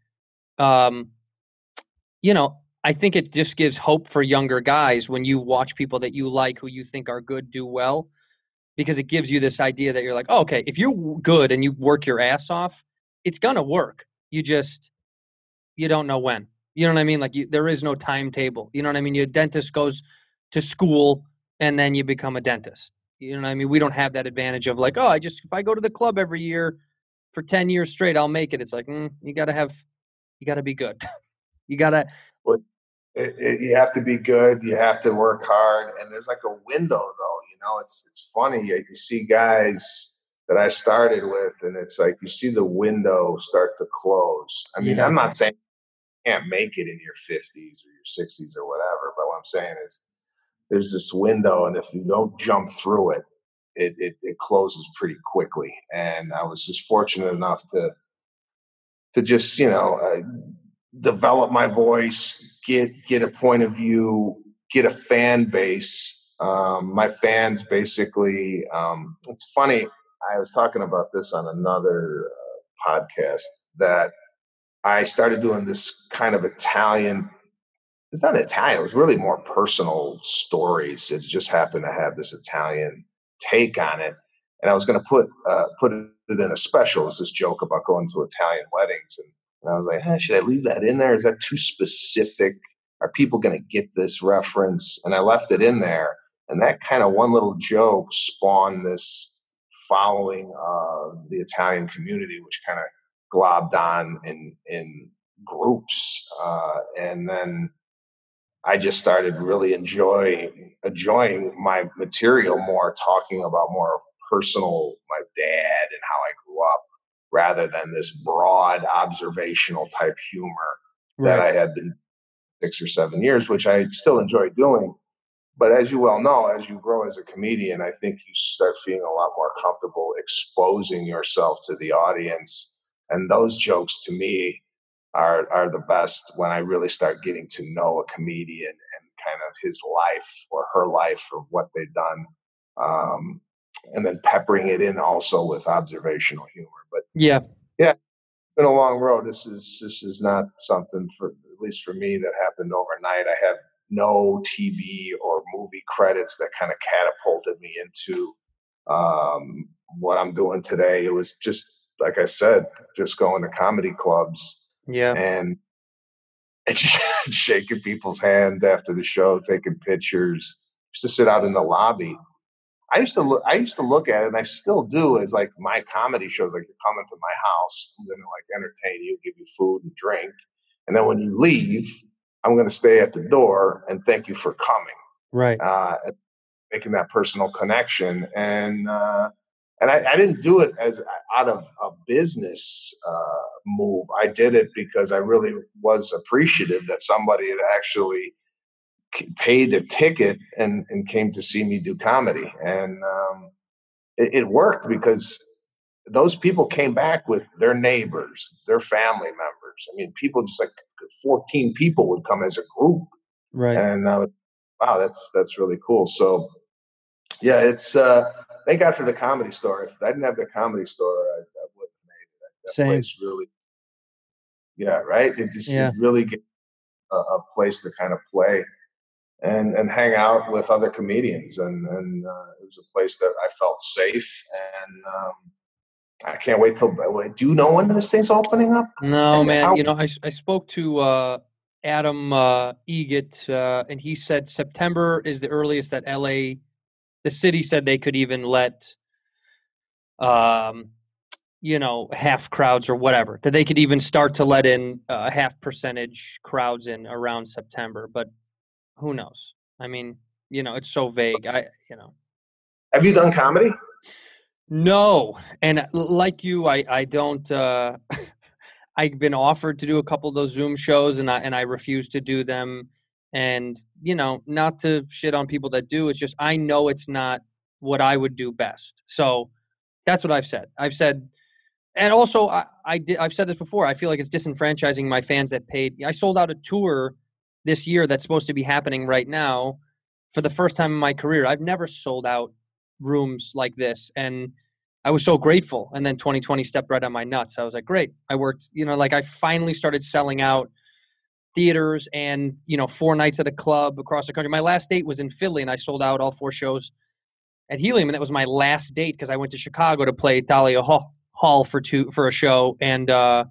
Speaker 2: I think it just gives hope for younger guys when you watch people that you like, who you think are good, do well, because it gives you this idea that you're like, oh, okay, if you're good and you work your ass off, it's going to work. You don't know when. You know what I mean? Like there is no timetable. You know what I mean? Your dentist goes to school and then you become a dentist. You know what I mean? We don't have that advantage of like, oh, if I go to the club every year for 10 years straight, I'll make it. It's like, you got to be good. You got to.
Speaker 8: You have to be good. You have to work hard. And there's like a window though, it's funny. You see guys that I started with, and it's like, you see the window start to close. I mean, I'm not saying can't make it in your 50s or your 60s or whatever. But what I'm saying is there's this window, and if you don't jump through it, it closes pretty quickly. And I was just fortunate enough to just, develop my voice, get a point of view, get a fan base. My fans basically, it's funny. I was talking about this on another podcast that I started doing this kind of Italian. It's not Italian. It was really more personal stories. It just happened to have this Italian take on it. And I was going to put it in a special. It was this joke about going to Italian weddings. And I was like, should I leave that in there? Is that too specific? Are people going to get this reference? And I left it in there. And that kind of one little joke spawned this following the Italian community, which kind of globbed on in groups. And then I just started really enjoying my material more, talking about more personal, my dad and how I grew up, rather than this broad observational type humor that I had been 6 or 7 years, which I still enjoy doing. But as you well know, as you grow as a comedian, I think you start feeling a lot more comfortable exposing yourself to the audience. And those jokes to me are the best when I really start getting to know a comedian and kind of his life or her life or what they've done. And then peppering it in also with observational humor. But yeah, it's been a long road. This is not something, for at least for me, that happened overnight. I have no TV or movie credits that kind of catapulted me into what I'm doing today. It was just, like I said, just going to comedy clubs. Yeah. And shaking people's hand after the show, taking pictures, just to sit out in the lobby. I used to look at it, and I still do, as like my comedy shows, like, you're coming to my house, I'm going to like entertain you, give you food and drink. And then when you leave, I'm going to stay at the door and thank you for coming. Right. Making that personal connection. And I didn't do it as out of a business move. I did it because I really was appreciative that somebody had actually paid a ticket and came to see me do comedy. And it worked because those people came back with their neighbors, their family members. I mean, people, just like 14 people would come as a group. Right. And wow, that's really cool. So yeah, it's thank God for the Comedy Store. If I didn't have the Comedy Store, I wouldn't have made it. That place really, right? It really gave a place to kind of play and hang out with other comedians. And it was a place that I felt safe. And I can't wait till. Do you know when this thing's opening up?
Speaker 2: No, man. I spoke to Adam Egett, and he said September is the earliest that LA. The city said they could even let, half crowds or whatever, that they could even start to let in half percentage crowds in around September. But who knows? I mean, it's so vague.
Speaker 8: Have you done comedy?
Speaker 2: No. And like you, I don't, I've been offered to do a couple of those Zoom shows and I refuse to do them. And, not to shit on people that do, it's just, I know it's not what I would do best. So that's what I've said. And also I've said this before, I feel like it's disenfranchising my fans that paid. I sold out a tour this year that's supposed to be happening right now for the first time in my career. I've never sold out rooms like this. And I was so grateful. And then 2020 stepped right on my nuts. I was like, great. I worked, I finally started selling out theaters and 4 nights at a club across the country. My last date was in Philly, and I sold out all 4 shows at Helium, and that was my last date because I went to Chicago to play Thalia Hall for a show, and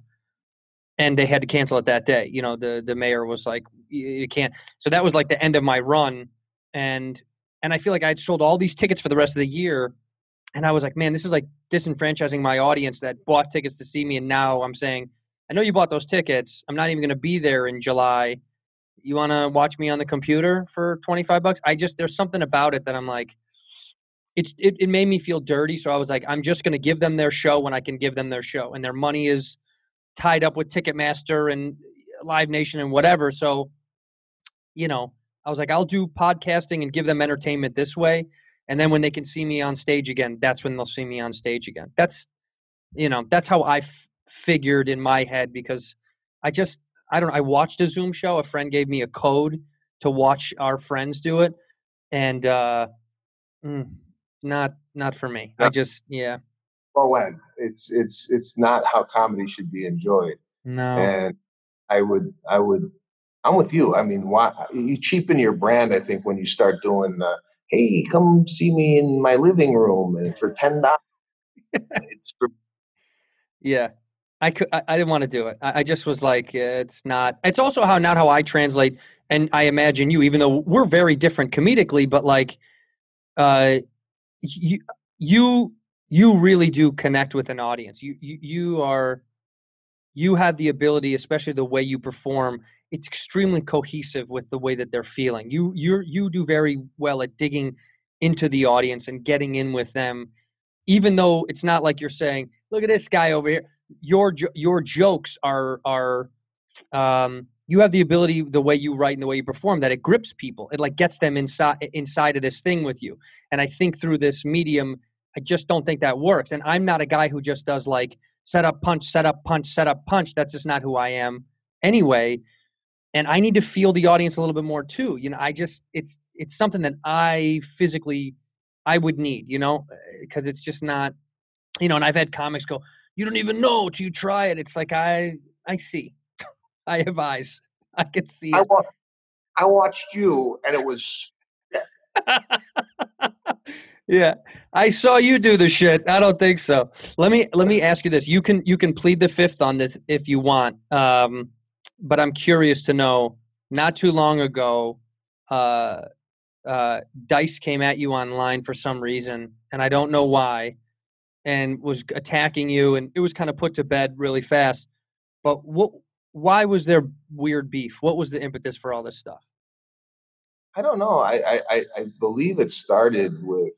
Speaker 2: they had to cancel it that day. The mayor was like, you can't. So that was like the end of my run, and I feel like I'd sold all these tickets for the rest of the year, and I was like, man, this is like disenfranchising my audience that bought tickets to see me, and now I'm saying, I know you bought those tickets. I'm not even going to be there in July. You want to watch me on the computer for $25? There's something about it that I'm like, it made me feel dirty. So I was like, I'm just going to give them their show when I can give them their show. And their money is tied up with Ticketmaster. And Live Nation and whatever. So, I was like, I'll do podcasting and give them entertainment this way. And then when they can see me on stage again, that's when they'll see me on stage again. That's how I figured in my head, because I don't know. I watched a Zoom show. A friend gave me a code to watch our friends do it. And not for me.
Speaker 8: No.
Speaker 2: I just, yeah.
Speaker 8: Well, when it's not how comedy should be enjoyed.
Speaker 2: No.
Speaker 8: And I'm with you. I mean, why you cheapen your brand? I think when you start doing hey, come see me in my living room and for $10. It's for
Speaker 2: Yeah. I didn't want to do it. I just was like, it's not. It's also not how I translate. And I imagine you, even though we're very different comedically, but like, you really do connect with an audience. You have the ability, especially the way you perform. It's extremely cohesive with the way that they're feeling. You do very well at digging into the audience and getting in with them, even though it's not like you're saying, "Look at this guy over here." Your jokes are you have the ability, the way you write and the way you perform, that it grips people. It like gets them inside of this thing with you. And I think through this medium, I just don't think that works. And I'm not a guy who just does like set up, punch, set up, punch, set up, punch. That's just not who I am anyway. And I need to feel the audience a little bit more too. It's something that I would need, because it's just not, and I've had comics go, "You don't even know till you try it." It's like, I see. I have eyes. I can see it.
Speaker 8: I watched you, and it was.
Speaker 2: Yeah, I saw you do the shit. I don't think so. Let me ask you this. You can plead the fifth on this if you want. But I'm curious to know. Not too long ago, Dice came at you online for some reason, and I don't know why, and was attacking you, and it was kind of put to bed really fast. But why was there weird beef? What was the impetus for all this stuff?
Speaker 8: I don't know. I believe it started with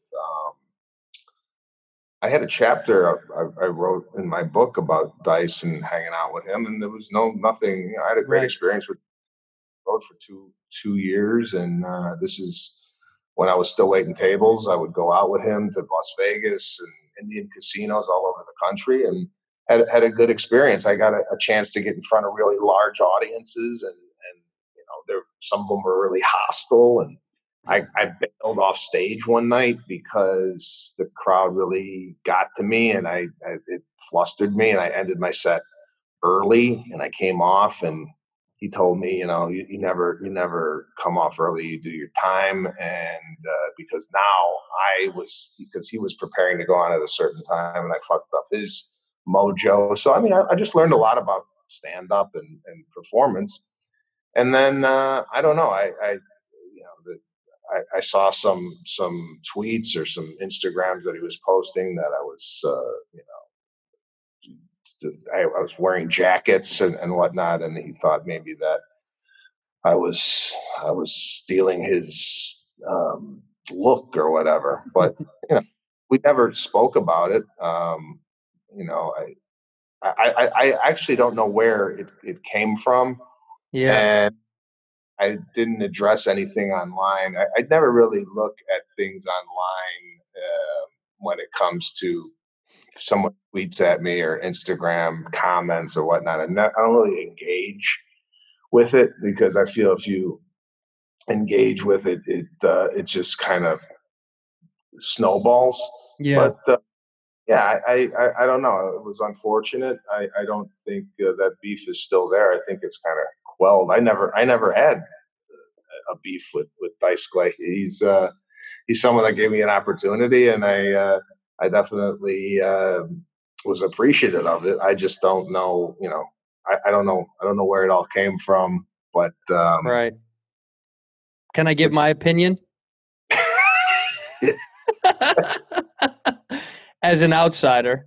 Speaker 8: I had a chapter I wrote in my book about Dice and hanging out with him, and there was nothing. I had a great experience with. Wrote for two years, and this is when I was still waiting tables. I would go out with him to Las Vegas and Indian casinos all over the country, and had a good experience. I got a chance to get in front of really large audiences, and some of them were really hostile, and I bailed off stage one night because the crowd really got to me, and it flustered me, and I ended my set early, and I came off, and he told me, you never come off early, you do your time, and because because he was preparing to go on at a certain time, and I fucked up his mojo. So I mean, I just learned a lot about stand up and performance. And then I don't know. I saw some tweets or some Instagrams that he was posting that I was I was wearing jackets and whatnot, and he thought maybe that I was stealing his look or whatever. But we never spoke about it. I actually don't know where it came from.
Speaker 2: Yeah.
Speaker 8: And I didn't address anything online. I'd never really look at things online when it comes to if someone tweets at me or Instagram comments or whatnot. And I don't really engage with it because I feel if you engage with it, it just kind of snowballs.
Speaker 2: Yeah.
Speaker 8: But yeah, I don't know. It was unfortunate. I don't think that beef is still there. I think it's kind of quelled. I never had a beef with Dice Clay. He's someone that gave me an opportunity, and I definitely was appreciative of it. I just don't know. I don't know where it all came from. But
Speaker 2: right. Can I give my opinion? As an outsider,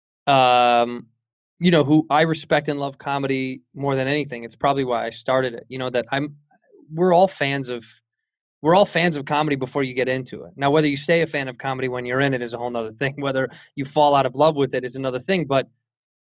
Speaker 2: who I respect and love comedy more than anything. It's probably why I started it. We're all fans of comedy before you get into it. Now, whether you stay a fan of comedy when you're in it is a whole nother thing. Whether you fall out of love with it is another thing. But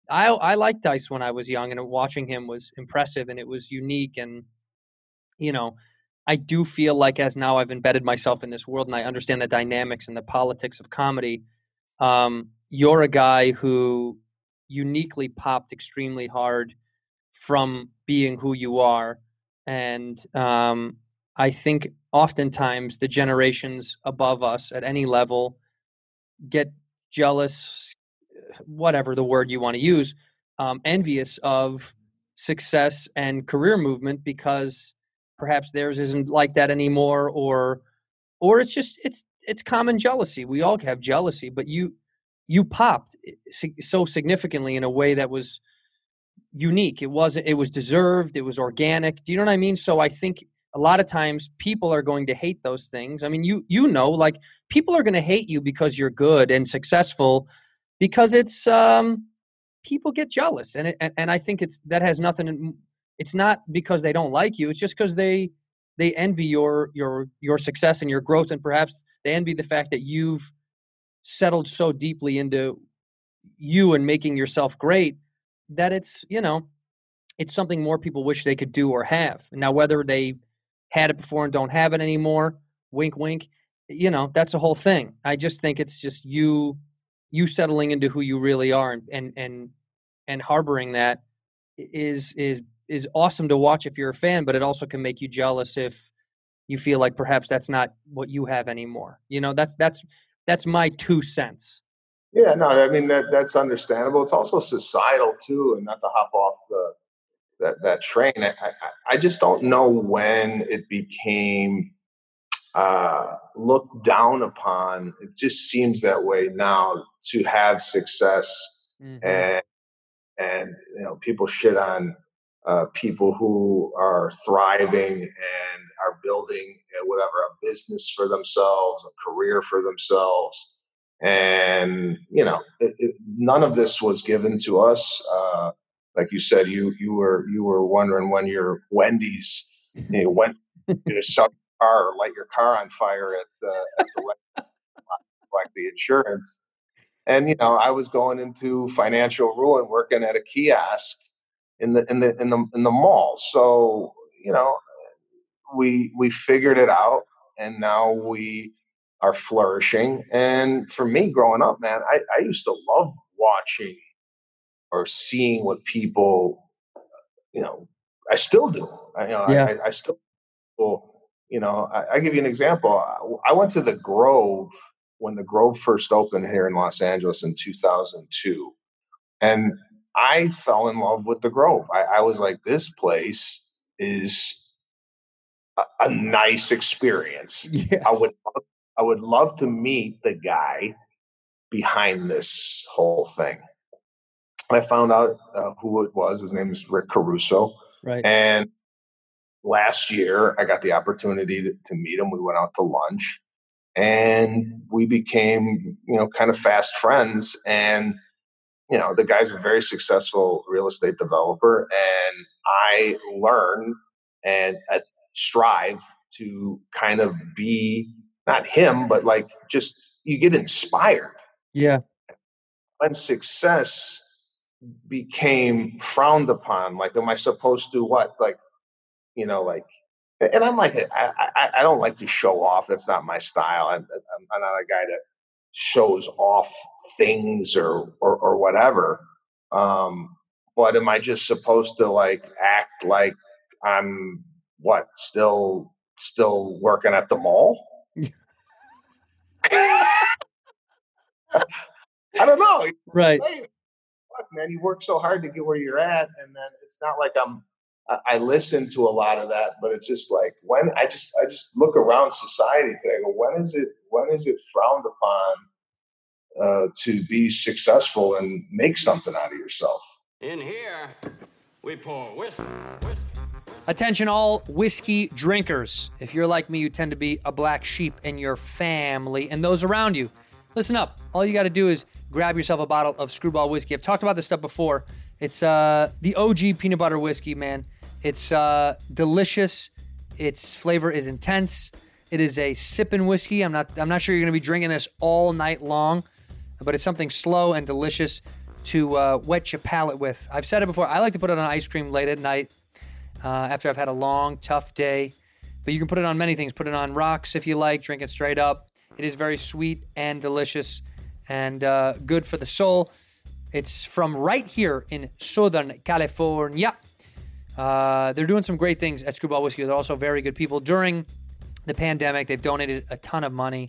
Speaker 2: I liked Dice when I was young, and watching him was impressive, and it was unique. And, you know, I do feel like as now I've embedded myself in this world and I understand the dynamics and the politics of comedy, you're a guy who uniquely popped extremely hard from being who you are. And I think oftentimes the generations above us at any level get jealous, whatever the word you want to use, envious of success and career movement because perhaps theirs isn't like that anymore, or it's just it's common jealousy. We all have jealousy, but you popped so significantly in a way that was unique. It was deserved. It was organic. Do you know what I mean? So I think a lot of times people are going to hate those things. I mean, you know, like people are going to hate you because you're good and successful, because it's people get jealous, and I think that has nothing. It's not because they don't like you. It's just because they envy your success and your growth, and perhaps they envy the fact that you've settled so deeply into you and making yourself great that it's, you know, it's something more people wish they could do or have. Now, whether they had it before and don't have it anymore, wink, wink, you know, that's a whole thing. I just think it's just you settling into who you really are and harboring that is awesome to watch if you're a fan, but it also can make you jealous if you feel like perhaps that's not what you have anymore. You know, that's my 2 cents.
Speaker 8: Yeah, no, I mean that's understandable. It's also societal too, and not to hop off that train. I just don't know when it became looked down upon. It just seems that way now to have success, and you know, people shit on people who are thriving and are building whatever, a business for themselves, a career for themselves. And, you know, none of this was given to us. Like you said, you were wondering when your Wendy's, you know, went to sell your car or light your car on fire at the like the insurance. And, you know, I was going into financial ruin working at a kiosk in the mall. So, you know, we figured it out, and now we are flourishing. And for me growing up, man, I used to love watching or seeing what people, you know, I still do. I still, you know, I give you an example. I went to the Grove when the Grove first opened here in Los Angeles in 2002. And I fell in love with the Grove. I was like, this place is a nice experience.
Speaker 2: Yes.
Speaker 8: I would love to meet the guy behind this whole thing. I found out who it was. His name is Rick Caruso.
Speaker 2: Right.
Speaker 8: And last year, I got the opportunity to meet him. We went out to lunch, and we became, you know, kind of fast friends. And, you know, the guy's a very successful real estate developer, and I learn and strive to kind of be not him, but like just you get inspired.
Speaker 2: Yeah.
Speaker 8: When success became frowned upon, like, am I supposed to what? Like, you know, like, and I'm like, I don't like to show off. That's not my style. I'm not a guy that shows off things or whatever. But am I just supposed to like act like I'm what? Still working at the mall? I don't know.
Speaker 2: Right.
Speaker 8: Hey, fuck, man, you work so hard to get where you're at, and then it's not like I listen to a lot of that, but it's just like when I just look around society today. I go, when is it frowned upon to be successful and make something out of yourself?
Speaker 3: In here, we pour whiskey.
Speaker 2: Attention all whiskey drinkers. If you're like me, you tend to be a black sheep in your family and those around you. Listen up. All you got to do is grab yourself a bottle of Screwball whiskey. I've talked about this stuff before. It's the OG peanut butter whiskey, man. It's delicious. Its flavor is intense. It is a sipping whiskey. I'm not sure you're going to be drinking this all night long, but it's something slow and delicious to wet your palate with. I've said it before. I like to put it on ice cream late at night after I've had a long, tough day. But you can put it on many things. Put it on rocks if you like. Drink it straight up. It is very sweet and delicious and good for the soul. It's from right here in Southern California. They're doing some great things at Screwball Whiskey. They're also very good people. During the pandemic, they've donated a ton of money,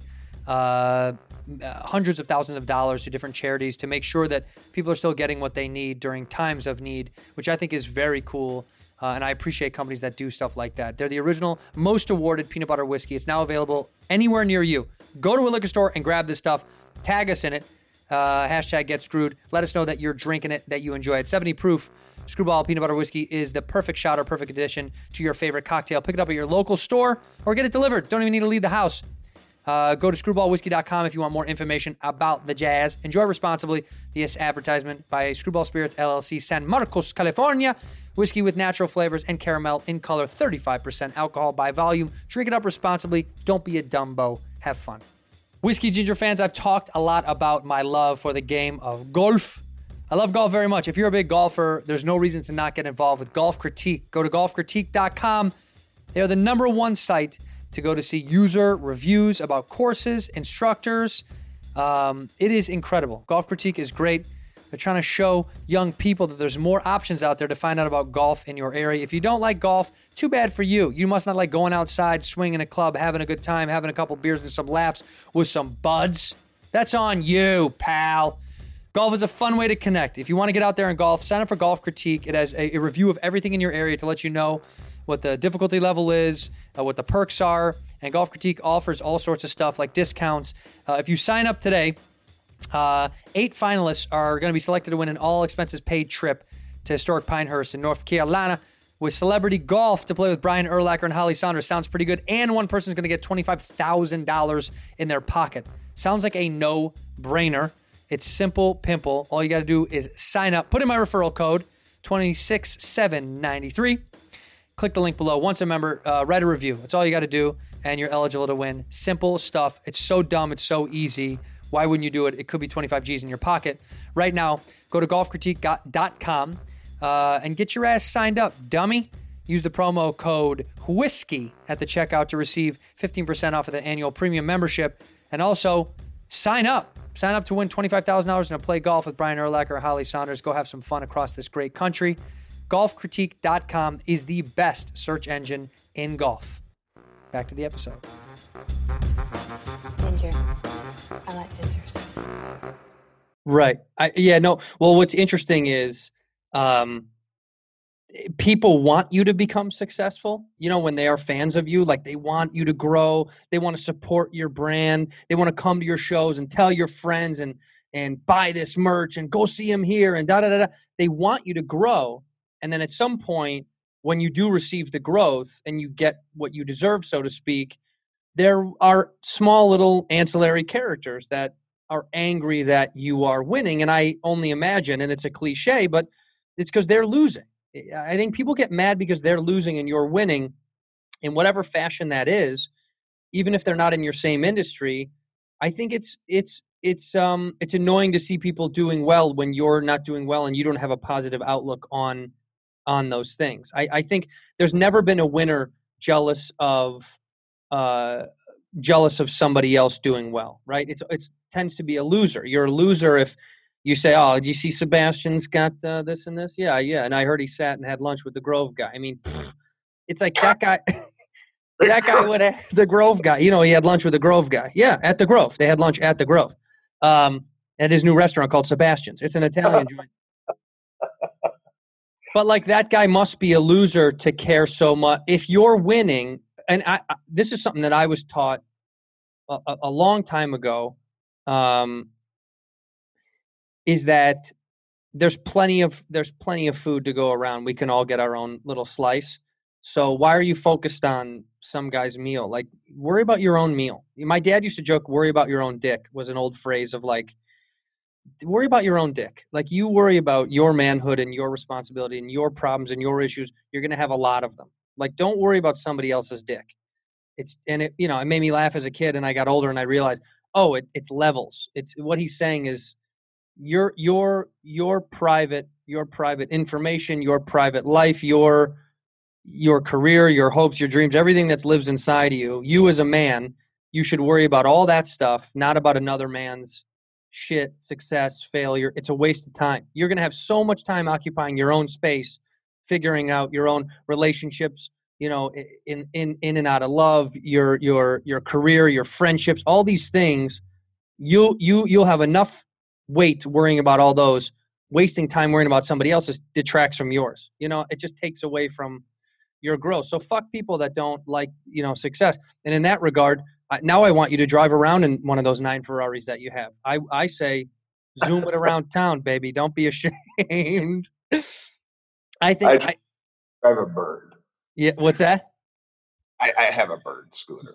Speaker 2: hundreds of thousands of dollars to different charities to make sure that people are still getting what they need during times of need, which I think is very cool. And I appreciate companies that do stuff like that. They're the original, most awarded peanut butter whiskey. It's now available anywhere near you. Go to a liquor store and grab this stuff. Tag us in it. Hashtag Get Screwed. Let us know that you're drinking it, that you enjoy it. 70 proof Screwball peanut butter whiskey is the perfect shot or perfect addition to your favorite cocktail. Pick it up at your local store or get it delivered. Don't even need to leave the house. Go to screwballwhiskey.com if you want more information about the jazz. Enjoy responsibly. This advertisement by Screwball Spirits, LLC, San Marcos, California. Whiskey with natural flavors and caramel in color, 35% alcohol by volume. Drink it up responsibly. Don't be a Dumbo. Have fun. Whiskey Ginger fans, I've talked a lot about my love for the game of golf. I love golf very much. If you're a big golfer, there's no reason to not get involved with Golf Critique. Go to golfcritique.com. They're the number one site to go to see user reviews about courses, instructors. It is incredible. Golf Critique is great. They're trying to show young people that there's more options out there to find out about golf in your area. If you don't like golf, too bad for you. You must not like going outside, swinging a club, having a good time, having a couple beers and some laughs with some buds. That's on you, pal. Golf is a fun way to connect. If you want to get out there and golf, sign up for Golf Critique. It has a review of everything in your area to let you know what the difficulty level is, what the perks are, and Golf Critique offers all sorts of stuff like discounts. If you sign up today, 8 finalists are going to be selected to win an all-expenses-paid trip to historic Pinehurst in North Carolina with celebrity golf to play with Brian Urlacher and Holly Saunders. Sounds pretty good. And one person's going to get $25,000 in their pocket. Sounds like a no-brainer. It's simple pimple. All you got to do is sign up. Put in my referral code, 26793. Click the link below. Once a member, write a review. That's all you got to do, and you're eligible to win. Simple stuff. It's so dumb. It's so easy. Why wouldn't you do it? It could be 25 G's in your pocket. Right now, go to golfcritique.com and get your ass signed up, dummy. Use the promo code WHISKEY at the checkout to receive 15% off of the annual premium membership. And also, sign up. Sign up to win $25,000 and play golf with Brian Urlacher or Holly Saunders. Go have some fun across this great country. Golfcritique.com is the best search engine in golf. Back to the episode.
Speaker 4: Ginger. I like gingers.
Speaker 9: Right. Well, what's interesting is people want you to become successful. You know, when they are fans of you, like they want you to grow. They want to support your brand. They want to come to your shows and tell your friends and buy this merch and go see them here and da-da-da-da. They want you to grow. And then at some point, when you do receive the growth and you get what you deserve, so to speak, there are small little ancillary characters that are angry that you are winning. And I only imagine, and it's a cliche, but it's because they're losing. I think people get mad because they're losing and you're winning in whatever fashion that is, even if they're not in your same industry. I think it's annoying to see people doing well when you're not doing well and you don't have a positive outlook on those things. I think there's never been a winner jealous of somebody else doing well, right? It tends to be a loser. You're a loser if you say, "Oh, did you see Sebastian's got this and this?" Yeah. And I heard he sat and had lunch with the Grove guy. I mean, it's like that guy. That guy would have the Grove guy. You know, he had lunch with the Grove guy. Yeah, at the Grove. They had lunch at the Grove, at his new restaurant called Sebastian's. It's an Italian joint. But like that guy must be a loser to care so much. If you're winning, and this is something that I was taught a long time ago, is that there's plenty of food to go around. We can all get our own little slice. So why are you focused on some guy's meal? Like, worry about your own meal. My dad used to joke, "Worry about your own dick" was an old phrase of like, worry about your own dick. Like, you worry about your manhood and your responsibility and your problems and your issues. You're going to have a lot of them. Like, don't worry about somebody else's dick. It made me laugh as a kid, and I got older and I realized, it's levels. It's what he's saying is your private information, your private life, your career, your hopes, your dreams, everything that lives inside of you. You as a man, you should worry about all that stuff, not about another man's shit, success, failure. It's a waste of time. You're going to have so much time occupying your own space, figuring out your own relationships, you know, in and out of love, your career, your friendships, all these things. You'll have enough weight worrying about all those. Wasting time worrying about somebody else's detracts from yours. You know, it just takes away from your growth. So fuck people that don't like, you know, success. And in that regard, now I want you to drive around in one of those 9 Ferraris that you have. I say, zoom it around town, baby. Don't be ashamed. I drive
Speaker 8: a bird.
Speaker 9: Yeah, what's that?
Speaker 8: I have a bird scooter.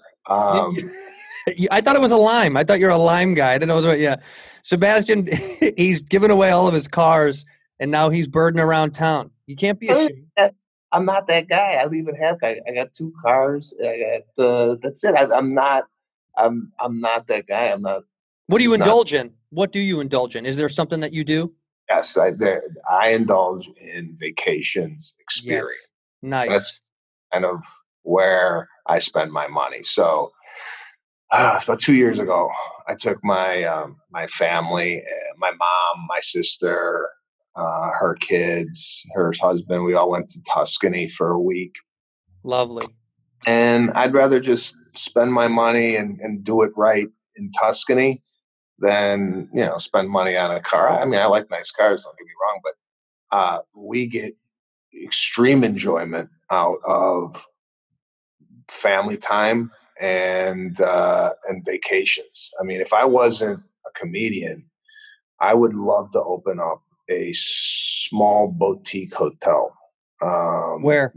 Speaker 9: I thought it was a Lime. I thought you're a Lime guy. I didn't know it was. Yeah, Sebastian, he's given away all of his cars, and now he's birding around town. You can't be ashamed.
Speaker 8: I'm not that guy. I don't even have. I got 2 cars. I got that's it. I'm not that guy. I'm not.
Speaker 9: What do you indulge in? What do you indulge in? Is there something that you do?
Speaker 8: Yes, I indulge in vacations, experience.
Speaker 9: Yes. Nice.
Speaker 8: That's kind of where I spend my money. So about 2 years ago, I took my my family, my mom, my sister, her kids, her husband. We all went to Tuscany for a week.
Speaker 9: Lovely.
Speaker 8: And I'd rather just spend my money and do it right in Tuscany than, you know, spend money on a car. I mean, I like nice cars, don't get me wrong, but we get extreme enjoyment out of family time and vacations. I mean, if I wasn't a comedian, I would love to open up a small boutique hotel.
Speaker 9: Where?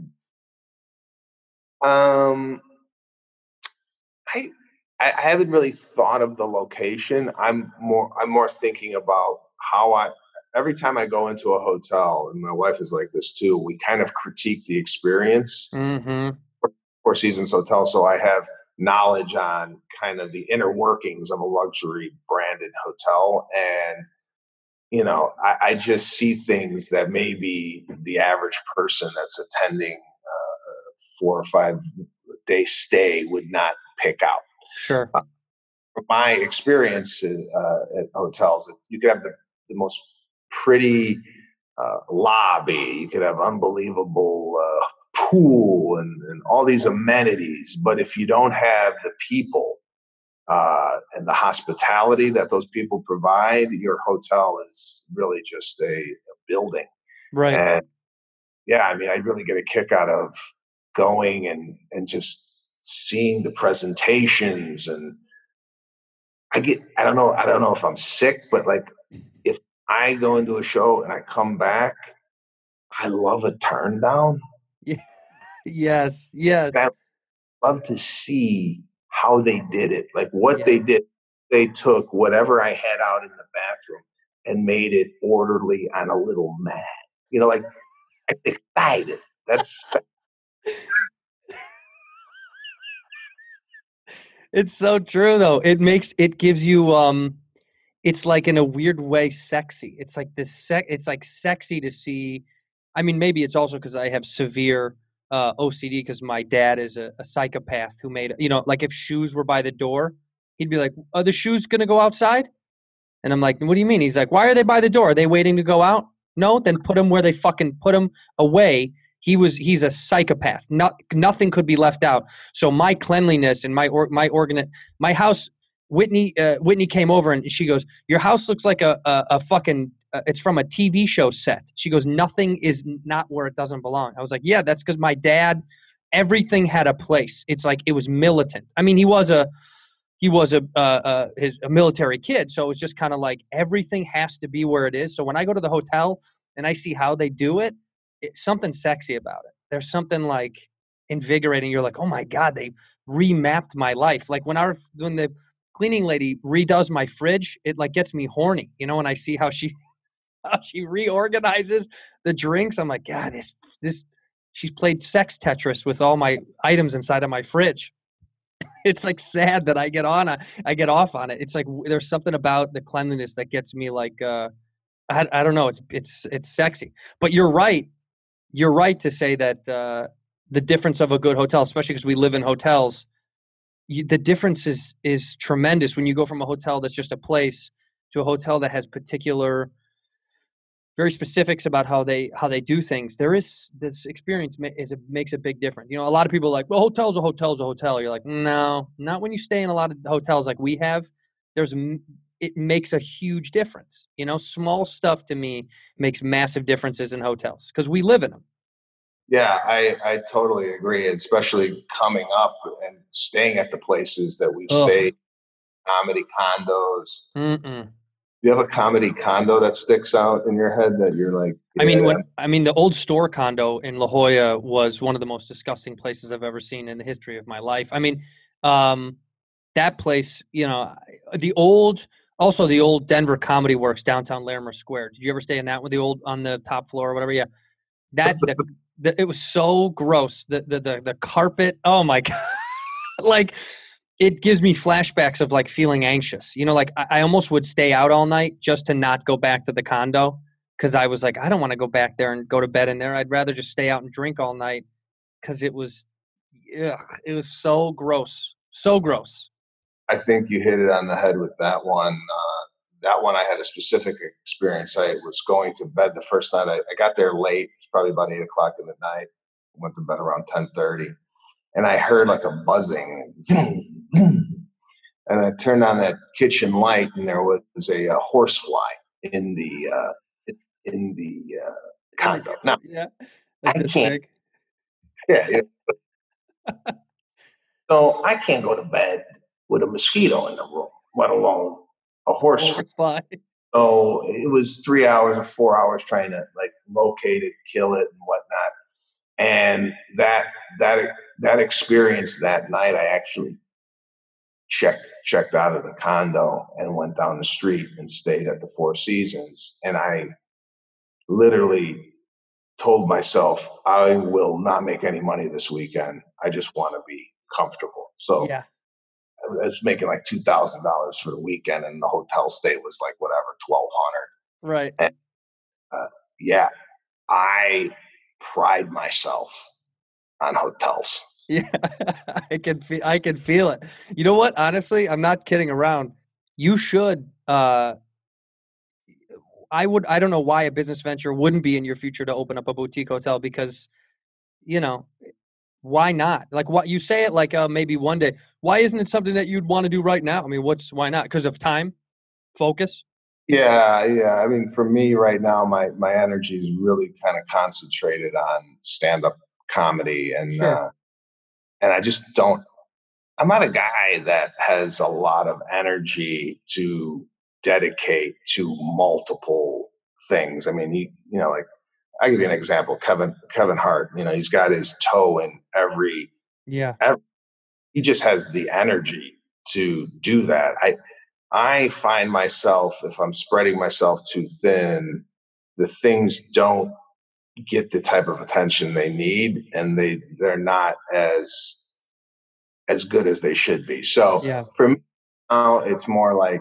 Speaker 8: I haven't really thought of the location. I'm more thinking about how every time I go into a hotel, and my wife is like this too, we kind of critique the experience.
Speaker 9: Mm-hmm.
Speaker 8: Four Seasons Hotel, so I have knowledge on kind of the inner workings of a luxury branded hotel. And, you know, I just see things that maybe the average person that's attending a 4 or 5 day stay would not pick out.
Speaker 9: Sure.
Speaker 8: From my experience at hotels, you could have the most pretty lobby. You could have unbelievable pool and all these amenities. But if you don't have the people and the hospitality that those people provide, your hotel is really just a building.
Speaker 9: Right.
Speaker 8: And yeah, I mean, I really get a kick out of going and just seeing the presentations. And I don't know if I'm sick, but like if I go into a show and I come back, I love a turn down.
Speaker 9: Yes.
Speaker 8: I love to see how they did it, like what they did. They took whatever I had out in the bathroom and made it orderly on a little mat. You know, like I'm excited. That's
Speaker 9: It's so true though. It gives you it's like in a weird way sexy. It's like it's like sexy to see. I mean, maybe it's also because I have severe OCD because my dad is a psychopath who made, you know, like if shoes were by the door, he'd be like, are the shoes going to go outside? And I'm like, what do you mean? He's like, why are they by the door? Are they waiting to go out? No, then put them where they fucking put them away. He's a psychopath. Nothing could be left out. So my cleanliness and my house, Whitney came over and she goes, your house looks like a fucking, it's from a TV show set. She goes, nothing is not where it doesn't belong. I was like, yeah, that's because my dad, everything had a place. It's like, it was militant. I mean, he was a military kid. So it was just kind of like everything has to be where it is. So when I go to the hotel and I see how they do it, it's something sexy about it. There's something like invigorating. You're like, oh my God, they remapped my life. Like when the cleaning lady redoes my fridge, it like gets me horny. You know, when I see how she reorganizes the drinks, I'm like, God, she's played sex Tetris with all my items inside of my fridge. it's like sad that I get off on it. It's like there's something about the cleanliness that gets me like I don't know. It's sexy. But you're right. You're right to say that the difference of a good hotel, especially because we live in hotels, the difference is tremendous when you go from a hotel that's just a place to a hotel that has particular, very specifics about how they do things. There is this experience makes a big difference. You know, a lot of people are like, well, hotel's a hotel. You're like, no, not when you stay in a lot of hotels like we have. It makes a huge difference. You know, small stuff to me makes massive differences in hotels because we live in them.
Speaker 8: Yeah, I totally agree, especially coming up and staying at the places that we've stayed, comedy condos.
Speaker 9: Mm-mm.
Speaker 8: Do you have a comedy condo that sticks out in your head that you're like?
Speaker 9: I mean, the old store condo in La Jolla was one of the most disgusting places I've ever seen in the history of my life. I mean, that place, you know, the old Denver Comedy Works downtown Larimer Square. Did you ever stay in that one? On the top floor or whatever? Yeah, it was so gross. The carpet. Oh my God, like. It gives me flashbacks of like feeling anxious. You know, like I almost would stay out all night just to not go back to the condo because I was like, I don't want to go back there and go to bed in there. I'd rather just stay out and drink all night because it was so gross. So gross.
Speaker 8: I think you hit it on the head with that one. That one I had a specific experience. I was going to bed the first night. I got there late. It's probably about 8 o'clock in the night. Went to bed around 10:30. And I heard like a buzzing, and I turned on that kitchen light, and there was a horsefly in the condo. Now,
Speaker 9: yeah, like
Speaker 8: I can't.
Speaker 9: Sick.
Speaker 8: Yeah. So I can't go to bed with a mosquito in the room, let alone a horsefly. So it was 3 hours or 4 hours trying to like locate it, kill it, and whatnot. And that experience that night, I actually checked out of the condo and went down the street and stayed at the Four Seasons. And I literally told myself, I will not make any money this weekend. I just want to be comfortable. So
Speaker 9: yeah.
Speaker 8: I was making like $2,000 for the weekend, and the hotel stay was like whatever, $1,200.
Speaker 9: Right.
Speaker 8: And, yeah, I pride myself on hotels.
Speaker 9: Yeah, I can feel it. You know what? Honestly, I'm not kidding around. You should. I don't know why a business venture wouldn't be in your future to open up a boutique hotel because, you know, why not? Like, what you say it like maybe one day. Why isn't it something that you'd want to do right now? I mean, why not? Because of time, focus.
Speaker 8: Yeah. I mean, for me right now, my energy is really kind of concentrated on stand-up comedy, and
Speaker 9: Sure.
Speaker 8: And I just don't. I'm not a guy that has a lot of energy to dedicate to multiple things. I mean, you know, like I give you an example. Kevin Hart. You know, he's got his toe in every.
Speaker 9: Yeah.
Speaker 8: He just has the energy to do that. I find myself, if I'm spreading myself too thin, the things don't get the type of attention they need, and they're not as good as they should be. So
Speaker 9: Yeah.
Speaker 8: for me now, it's more like,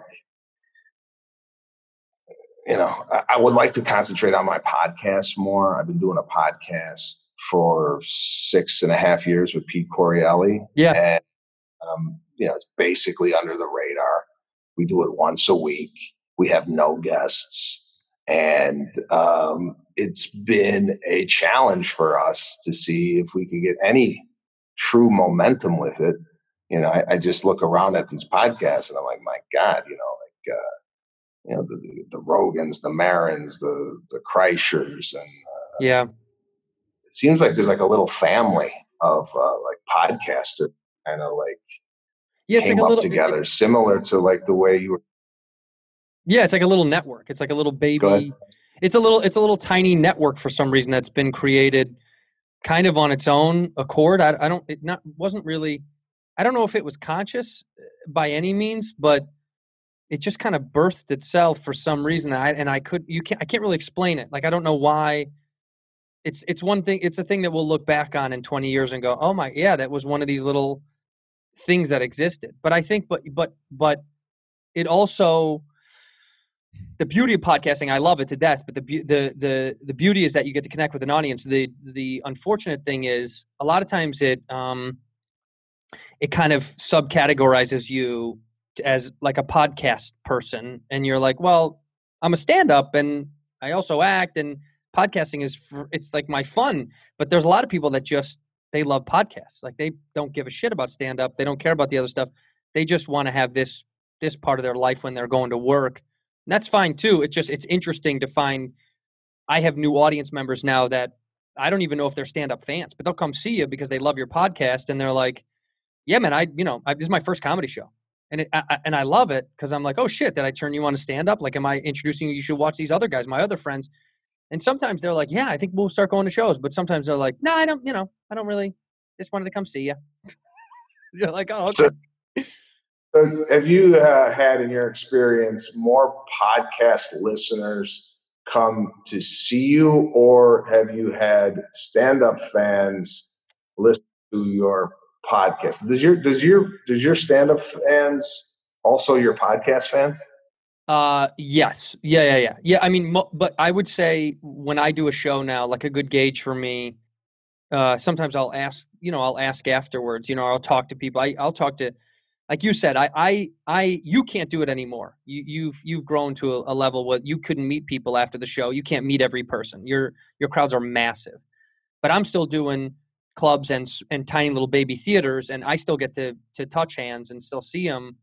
Speaker 8: you know, I would like to concentrate on my podcast more. I've been doing a podcast for 6.5 years with Pete Corielli.
Speaker 9: Yeah.
Speaker 8: And, you know, it's basically under the radar. We do it once a week. We have no guests. And it's been a challenge for us to see if we can get any true momentum with it. You know, I just look around at these podcasts and I'm like, my God, you know, like, you know, the Rogans, the Marins, the Kreischers, and
Speaker 9: Yeah.
Speaker 8: it seems like there's like a little family of like podcasters kind of like
Speaker 9: It's
Speaker 8: came
Speaker 9: like a
Speaker 8: up
Speaker 9: little
Speaker 8: together, similar to like the way you were.
Speaker 9: Yeah, it's like a little network. It's like a little
Speaker 8: Go
Speaker 9: baby.
Speaker 8: ahead.
Speaker 9: It's a little tiny network for some reason that's been created kind of on its own accord. Wasn't really, I don't know if it was conscious by any means, but it just kind of birthed itself for some reason. I can't really explain it. Like, I don't know why. It's one thing. It's a thing that we'll look back on in 20 years and go, oh my, yeah, that was one of these little, things that existed. But I think, but it also, the beauty of podcasting, I love it to death. But the beauty is that you get to connect with an audience. The unfortunate thing is a lot of times it kind of subcategorizes you as like a podcast person, and you're like, well, I'm a stand-up and I also act, and podcasting it's like my fun. But there's a lot of people that they love podcasts. Like they don't give a shit about stand-up. They don't care about the other stuff. They just want to have this part of their life when they're going to work. And that's fine too. It's interesting to find. I have new audience members now that I don't even know if they're stand-up fans, but they'll come see you because they love your podcast, and they're like, "Yeah, man, this is my first comedy show, and I love it because I'm like, oh shit, did I turn you on to stand-up? Like, am I introducing you? You should watch these other guys, my other friends." And sometimes they're like, "Yeah, I think we'll start going to shows," but sometimes they're like, "No, I don't really. Just wanted to come see you." You're like, "Oh, okay."
Speaker 8: So have you had in your experience more podcast listeners come to see you, or have you had stand-up fans listen to your podcast? Does your stand-up fans also your podcast fans?
Speaker 9: Yes. Yeah. I mean, but I would say when I do a show now, like a good gauge for me, sometimes I'll ask afterwards, I'll talk to people. I'll talk to, like you said, you can't do it anymore. You've grown to a level where you couldn't meet people after the show. You can't meet every person. Your crowds are massive, but I'm still doing clubs and tiny little baby theaters, and I still get to touch hands and still see them.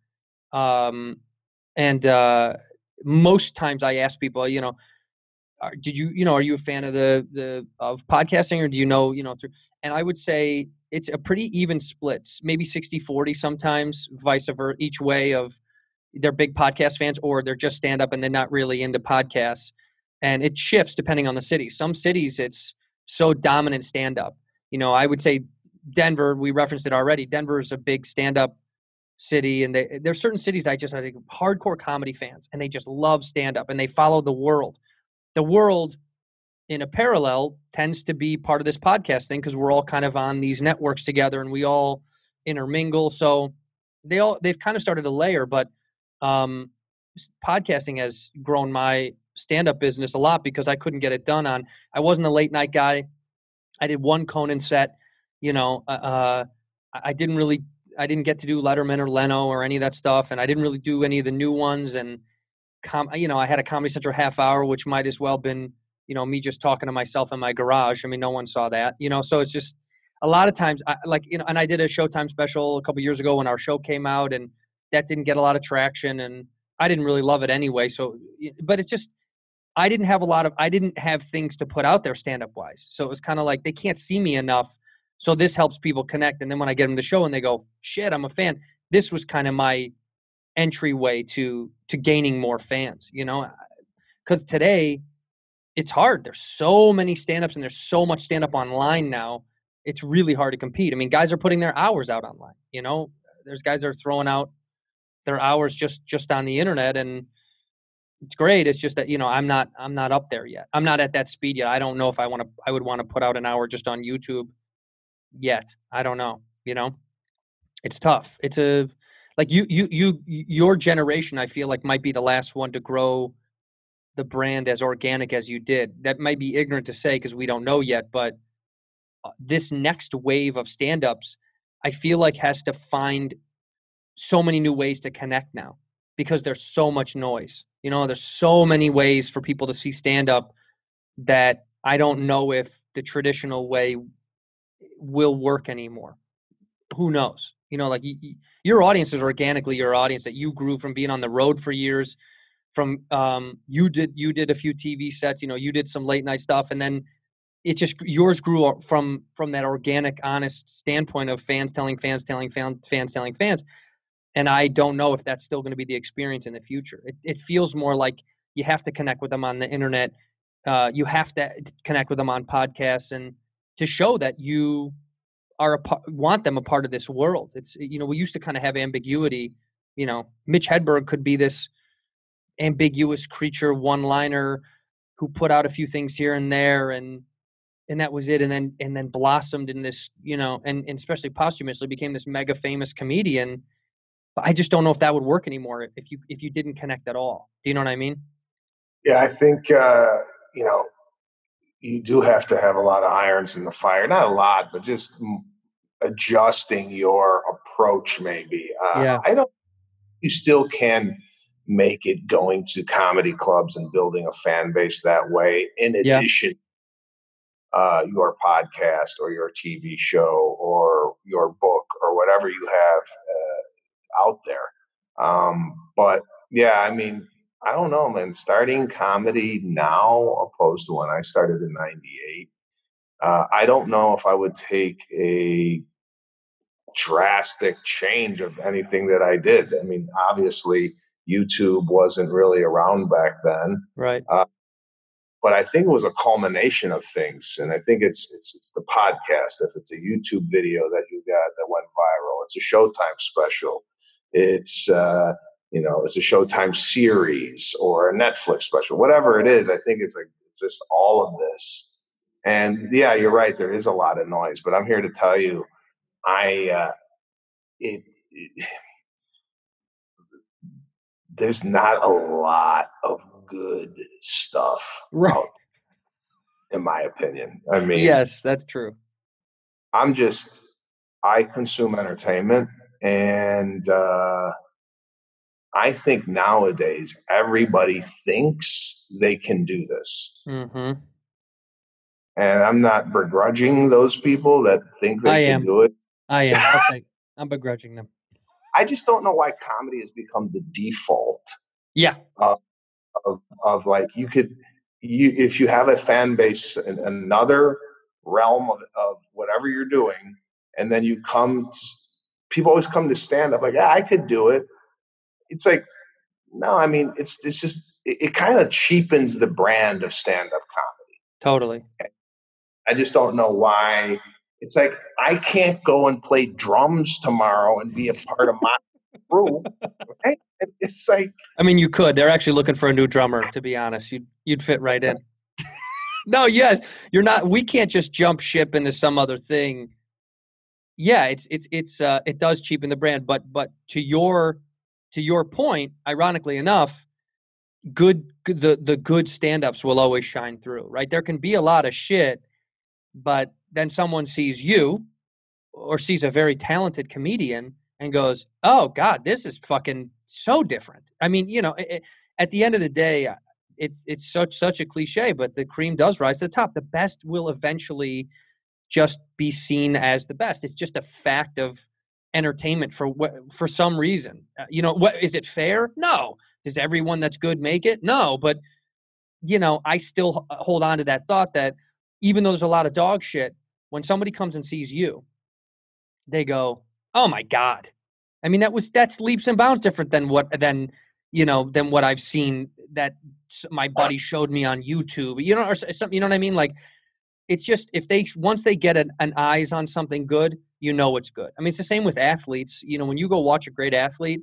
Speaker 9: And most times I ask people, are you a fan of of podcasting, or do you know, and I would say it's a pretty even split, maybe 60-40 sometimes, vice versa, each way of they're big podcast fans or they're just stand up and they're not really into podcasts. And it shifts depending on the city. Some cities it's so dominant stand up. I would say Denver, we referenced it already. Denver is a big stand up city, and there's certain cities I think hardcore comedy fans, and they just love stand up and they follow the world. The world in a parallel tends to be part of this podcast thing because we're all kind of on these networks together and we all intermingle. So they've kind of started a layer, but podcasting has grown my stand-up business a lot because I couldn't get it done I wasn't a late night guy. I did one Conan set, I didn't get to do Letterman or Leno or any of that stuff. And I didn't really do any of the new ones. And, I had a Comedy Central half hour, which might as well been, me just talking to myself in my garage. I mean, no one saw that, so it's just a lot of times and I did a Showtime special a couple years ago when our show came out, and that didn't get a lot of traction, and I didn't really love it anyway. So, but it's just, I didn't have things to put out there stand-up wise. So it was kind of like, they can't see me enough. So this helps people connect. And then when I get them the show and they go, shit, I'm a fan. This was kind of my entryway to gaining more fans, because today it's hard. There's so many stand-ups and there's so much stand-up online now. It's really hard to compete. I mean, guys are putting their hours out online, there's guys that are throwing out their hours just on the internet, and it's great. It's just that, I'm not up there yet. I'm not at that speed yet. I don't know if I would want to put out an hour just on YouTube yet. I don't know, it's tough. It's your generation, I feel like, might be the last one to grow the brand as organic as you did. That might be ignorant to say because we don't know yet, but this next wave of stand-ups, I feel like has to find so many new ways to connect now because there's so much noise. There's so many ways for people to see stand-up that I don't know if the traditional way will work anymore. Who knows? Your audience is organically your audience that you grew from being on the road for years. From you did a few TV sets, you did some late night stuff, and then it just yours grew from that organic, honest standpoint of fans telling fans telling fans telling fans. And I don't know if that's still going to be the experience in the future. It feels more like you have to connect with them on the internet. You have to connect with them on podcasts, and to show that you want them a part of this world. It's, we used to kind of have ambiguity. Mitch Hedberg could be this ambiguous creature, one-liner who put out a few things here and there, and and that was it. And then blossomed in this, you know, and especially posthumously became this mega famous comedian. But I just don't know if that would work anymore if you didn't connect at all. Do you know what I mean?
Speaker 8: Yeah, I think you know, you do have to have a lot of irons in the fire. Not a lot, but just adjusting your approach, maybe.
Speaker 9: Yeah.
Speaker 8: I don't. You still can make it going to comedy clubs and building a fan base that way. In
Speaker 9: Yeah.
Speaker 8: addition, your podcast or your TV show or your book or whatever you have out there. But yeah, I mean, I don't know, man. Starting comedy now opposed to when I started in '98, I don't know if I would take a drastic change of anything that I did. I mean, obviously, YouTube wasn't really around back then,
Speaker 9: Right.
Speaker 8: but I think it was a culmination of things, and I think it's the podcast. If it's a YouTube video that you got that went viral, it's a Showtime special. It's it's a Showtime series or a Netflix special, whatever it is. I think it's just all of this. And yeah, you're right. There is a lot of noise, but I'm here to tell you, there's not a lot of good stuff,
Speaker 9: Right.
Speaker 8: out, in my opinion. I mean,
Speaker 9: Yes, that's true.
Speaker 8: I consume entertainment, and I think nowadays everybody thinks they can do this.
Speaker 9: Mm-hmm.
Speaker 8: And I'm not begrudging those people that think they can do it.
Speaker 9: I am. I'm begrudging them.
Speaker 8: I just don't know why comedy has become the default.
Speaker 9: Yeah.
Speaker 8: Of like, if you have a fan base in another realm of whatever you're doing, and then people always come to stand up like, yeah, I could do it. It's like, no, I mean, it's just, it kind of cheapens the brand of stand-up comedy.
Speaker 9: Totally.
Speaker 8: I just don't know why. It's like, I can't go and play drums tomorrow and be a part of my crew. Right? It's like,
Speaker 9: I mean, you could. They're actually looking for a new drummer, to be honest. You'd fit right in. No, yes, you're not. We can't just jump ship into some other thing. Yeah, it does cheapen the brand, but to your point, ironically enough, the good stand-ups will always shine through, right? There can be a lot of shit, but then someone sees you or sees a very talented comedian and goes, "Oh God, this is fucking so different." I mean, you know, at the end of the day, it's such a cliche, but the cream does rise to the top. The best will eventually just be seen as the best. It's just a fact of entertainment for some reason. You know, what is it fair? No. Does everyone that's good make it? No. But you know, I still hold on to that thought that even though there's a lot of dog shit, when somebody comes and sees you, they go, "Oh my God." I mean, that's leaps and bounds different than what I've seen that my buddy showed me on YouTube, you know, or something, you know what I mean? Like, it's just, once they get an eyes on something good, you know, it's good. I mean, it's the same with athletes. You know, when you go watch a great athlete,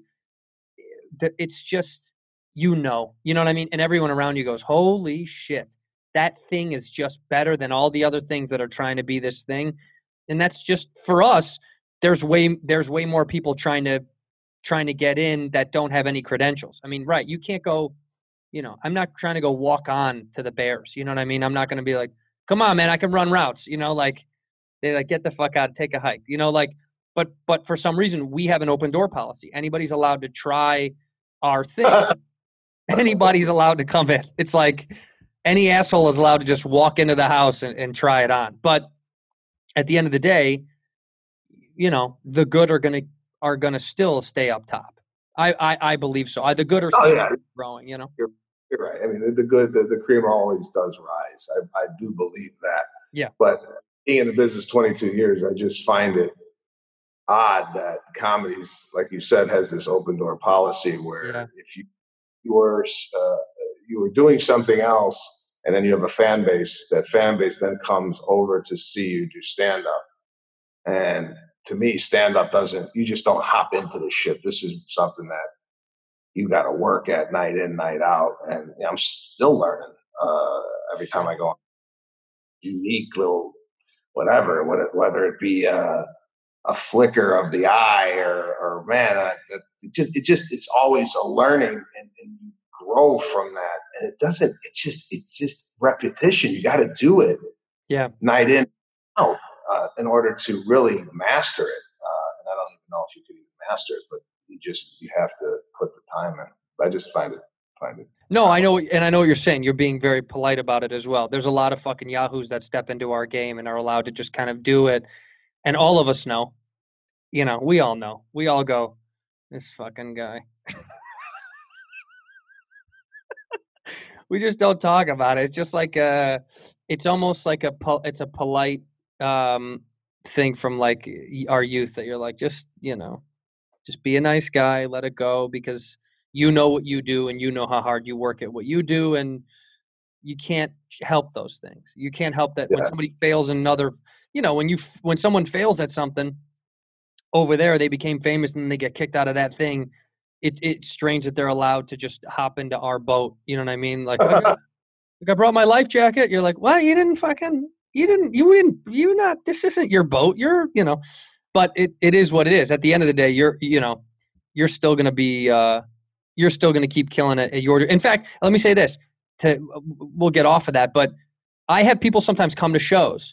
Speaker 9: it's just, you know what I mean? And everyone around you goes, "Holy shit, that thing is just better than all the other things that are trying to be this thing." And that's just, for us, there's way more people trying to get in that don't have any credentials. I mean, right, you can't go, you know, I'm not trying to go walk on to the Bears. You know what I mean? I'm not going to be like, "Come on, man, I can run routes." You know, like, they like, "Get the fuck out, take a hike." You know, like, but for some reason we have an open door policy. Anybody's allowed to try our thing. Anybody's allowed to come in. It's like any asshole is allowed to just walk into the house and try it on. But at the end of the day, you know, the good are gonna still stay up top. I believe so. The good are still growing. You know,
Speaker 8: you're right. I mean, the cream always does rise. I do believe that.
Speaker 9: Yeah.
Speaker 8: But being in the business 22 years, I just find it odd that comedies, like you said, has this open door policy where if you were doing something else and then you have a fan base, that fan base then comes over to see you do stand up. And to me, stand up you just don't hop into this shit. This is something that you got to work at night in, night out. And I'm still learning every time I go on. unique little whatever, whether it be a flicker of the eye or man, it's always a learning and you grow from that. And it's just repetition. You got to do it.
Speaker 2: Yeah.
Speaker 8: Night in, out, in order to really master it. And I don't even know if you could even master it, but you have to put the time in. I just find it.
Speaker 2: No, I know, and I know what you're saying. You're being very polite about it as well. There's a lot of fucking yahoos that step into our game and are allowed to just kind of do it. And all of us know, we all know. We all go, this fucking guy. We just don't talk about it. It's just like it's almost like it's a polite thing from like our youth that you're like, just be a nice guy, let it go, because you know what you do and you know how hard you work at what you do, and you can't help those things. You can't help that when somebody fails in another, when someone fails at something over there, they became famous and then they get kicked out of that thing. It's strange that they're allowed to just hop into our boat. You know what I mean? Like, I brought my life jacket. You're like, what? This isn't your boat. But it is what it is. At the end of the day, you're still going to be, you're still going to keep killing it at your. In fact, let me say this. We'll get off of that, but I have people sometimes come to shows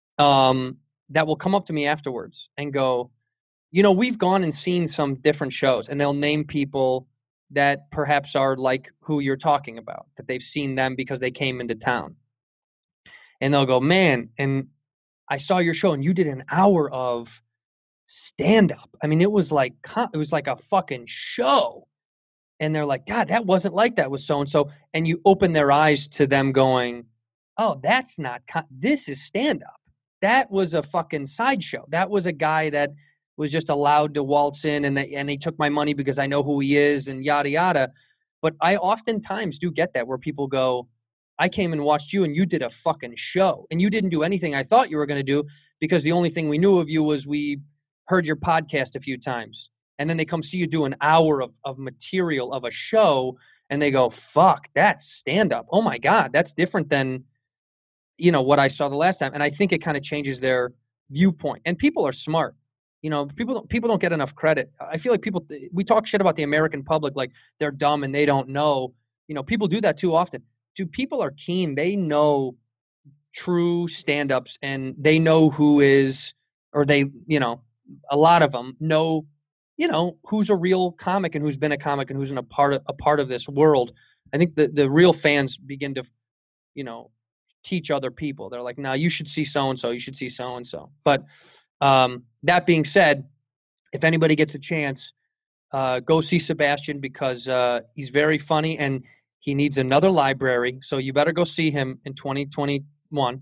Speaker 2: that will come up to me afterwards and go, we've gone and seen some different shows, and they'll name people that perhaps are like who you're talking about, that they've seen them because they came into town. And they'll go, man, and I saw your show and you did an hour of stand-up. I mean, it was like a fucking show. And they're like, God, that wasn't like that with so-and-so. And you open their eyes to them going, oh, that's not, this is stand-up. That was a fucking sideshow. That was a guy that was just allowed to waltz in and he took my money because I know who he is and yada, yada. But I oftentimes do get that where people go, I came and watched you and you did a fucking show and you didn't do anything I thought you were going to do because the only thing we knew of you was we heard your podcast a few times. And then they come see you do an hour of material of a show and they go, fuck, that's stand-up. Oh my God, that's different than, what I saw the last time. And I think it kind of changes their viewpoint. And people are smart. People don't get enough credit. I feel like we talk shit about the American public like they're dumb and they don't know. People do that too often. Dude, people are keen. They know true stand-ups and they know who is, or they, a lot of them know, who's a real comic and who's been a comic and who's a part of this world. I think the real fans begin to, teach other people. They're like, no, you should see so-and-so. You should see so-and-so. But that being said, if anybody gets a chance, go see Sebastian because he's very funny and he needs another library. So you better go see him in 2021.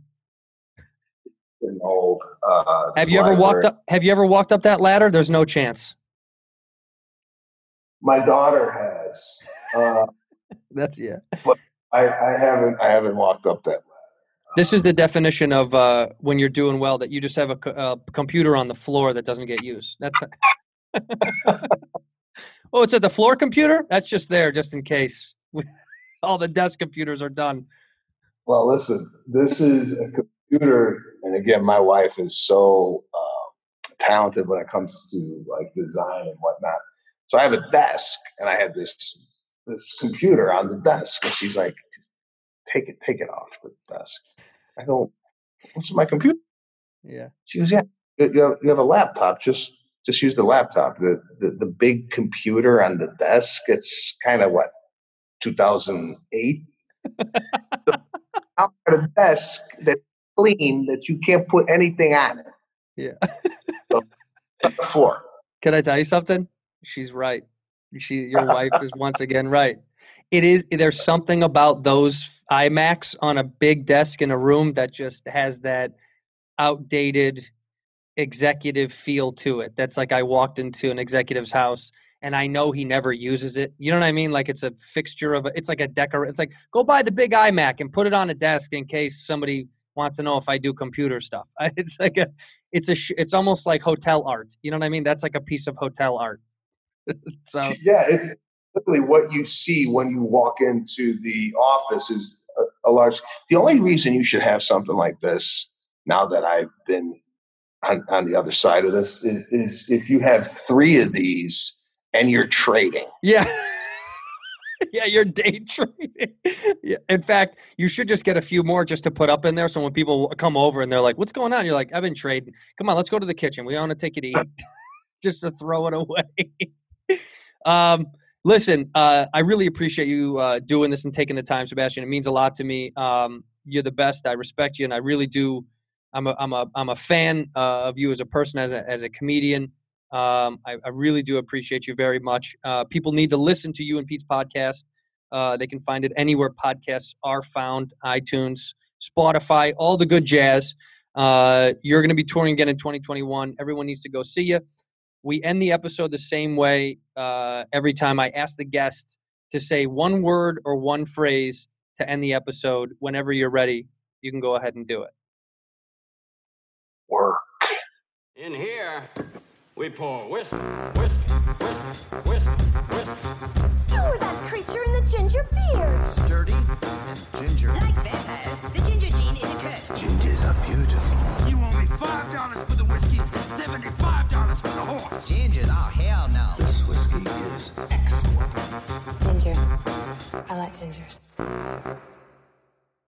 Speaker 8: Old,
Speaker 2: have you ever walked up that ladder? There's no chance.
Speaker 8: My daughter has.
Speaker 2: That's yeah.
Speaker 8: But I haven't walked up that ladder.
Speaker 2: This is the definition of when you're doing well, that you just have a computer on the floor that doesn't get used. That's oh, it's at the floor computer? That's just there just in case. All the desk computers are done.
Speaker 8: Well, listen, this is a computer. And again, my wife is so talented when it comes to like design and whatnot. So I have a desk and I have this computer on the desk. And she's like, take it off the desk. I go, what's my computer?
Speaker 2: Yeah. She
Speaker 8: goes, yeah, you have a laptop. Just use the laptop. The big computer on the desk, it's kind of 2008? I've got a desk that's clean that you can't put anything on it.
Speaker 2: Yeah.
Speaker 8: So, on the floor.
Speaker 2: Can I tell you something? She's right. Your wife is once again right. There's something about those iMacs on a big desk in a room that just has that outdated executive feel to it. That's like I walked into an executive's house and I know he never uses it. You know what I mean? Like it's a fixture it's like a decor. It's like, go buy the big iMac and put it on a desk in case somebody wants to know if I do computer stuff. It's like it's almost like hotel art. You know what I mean? That's like a piece of hotel art. So
Speaker 8: yeah, it's literally what you see when you walk into the office is a large. The only reason you should have something like this, now that I've been on the other side of this, is if you have 3 of these and you're trading.
Speaker 9: Yeah. Yeah, you're day trading. Yeah. In fact, you should just get a few more just to put up in there. So when people come over and they're like, "What's going on?" You're like, "I've been trading. Come on, let's go to the kitchen. We want to take it to eat," just to throw it away. Listen, I really appreciate you doing this and taking the time, Sebastian. It means a lot to me. You're the best. I respect you, and I really do. I'm a fan of you as a person, as a comedian. I really do appreciate you very much. People need to listen to you and Pete's podcast. They can find it anywhere podcasts are found: iTunes, Spotify, all the good jazz. You're going to be touring again in 2021. Everyone needs to go see you. We end the episode the same way every time. I ask the guest to say one word or one phrase to end the episode. Whenever you're ready, you can go ahead and do it.
Speaker 8: Work.
Speaker 3: In here, we pour whisk, whisk, whisk, whisk, whisk.
Speaker 4: You were that creature in the ginger beard.
Speaker 5: Sturdy and ginger.
Speaker 6: Like vampires,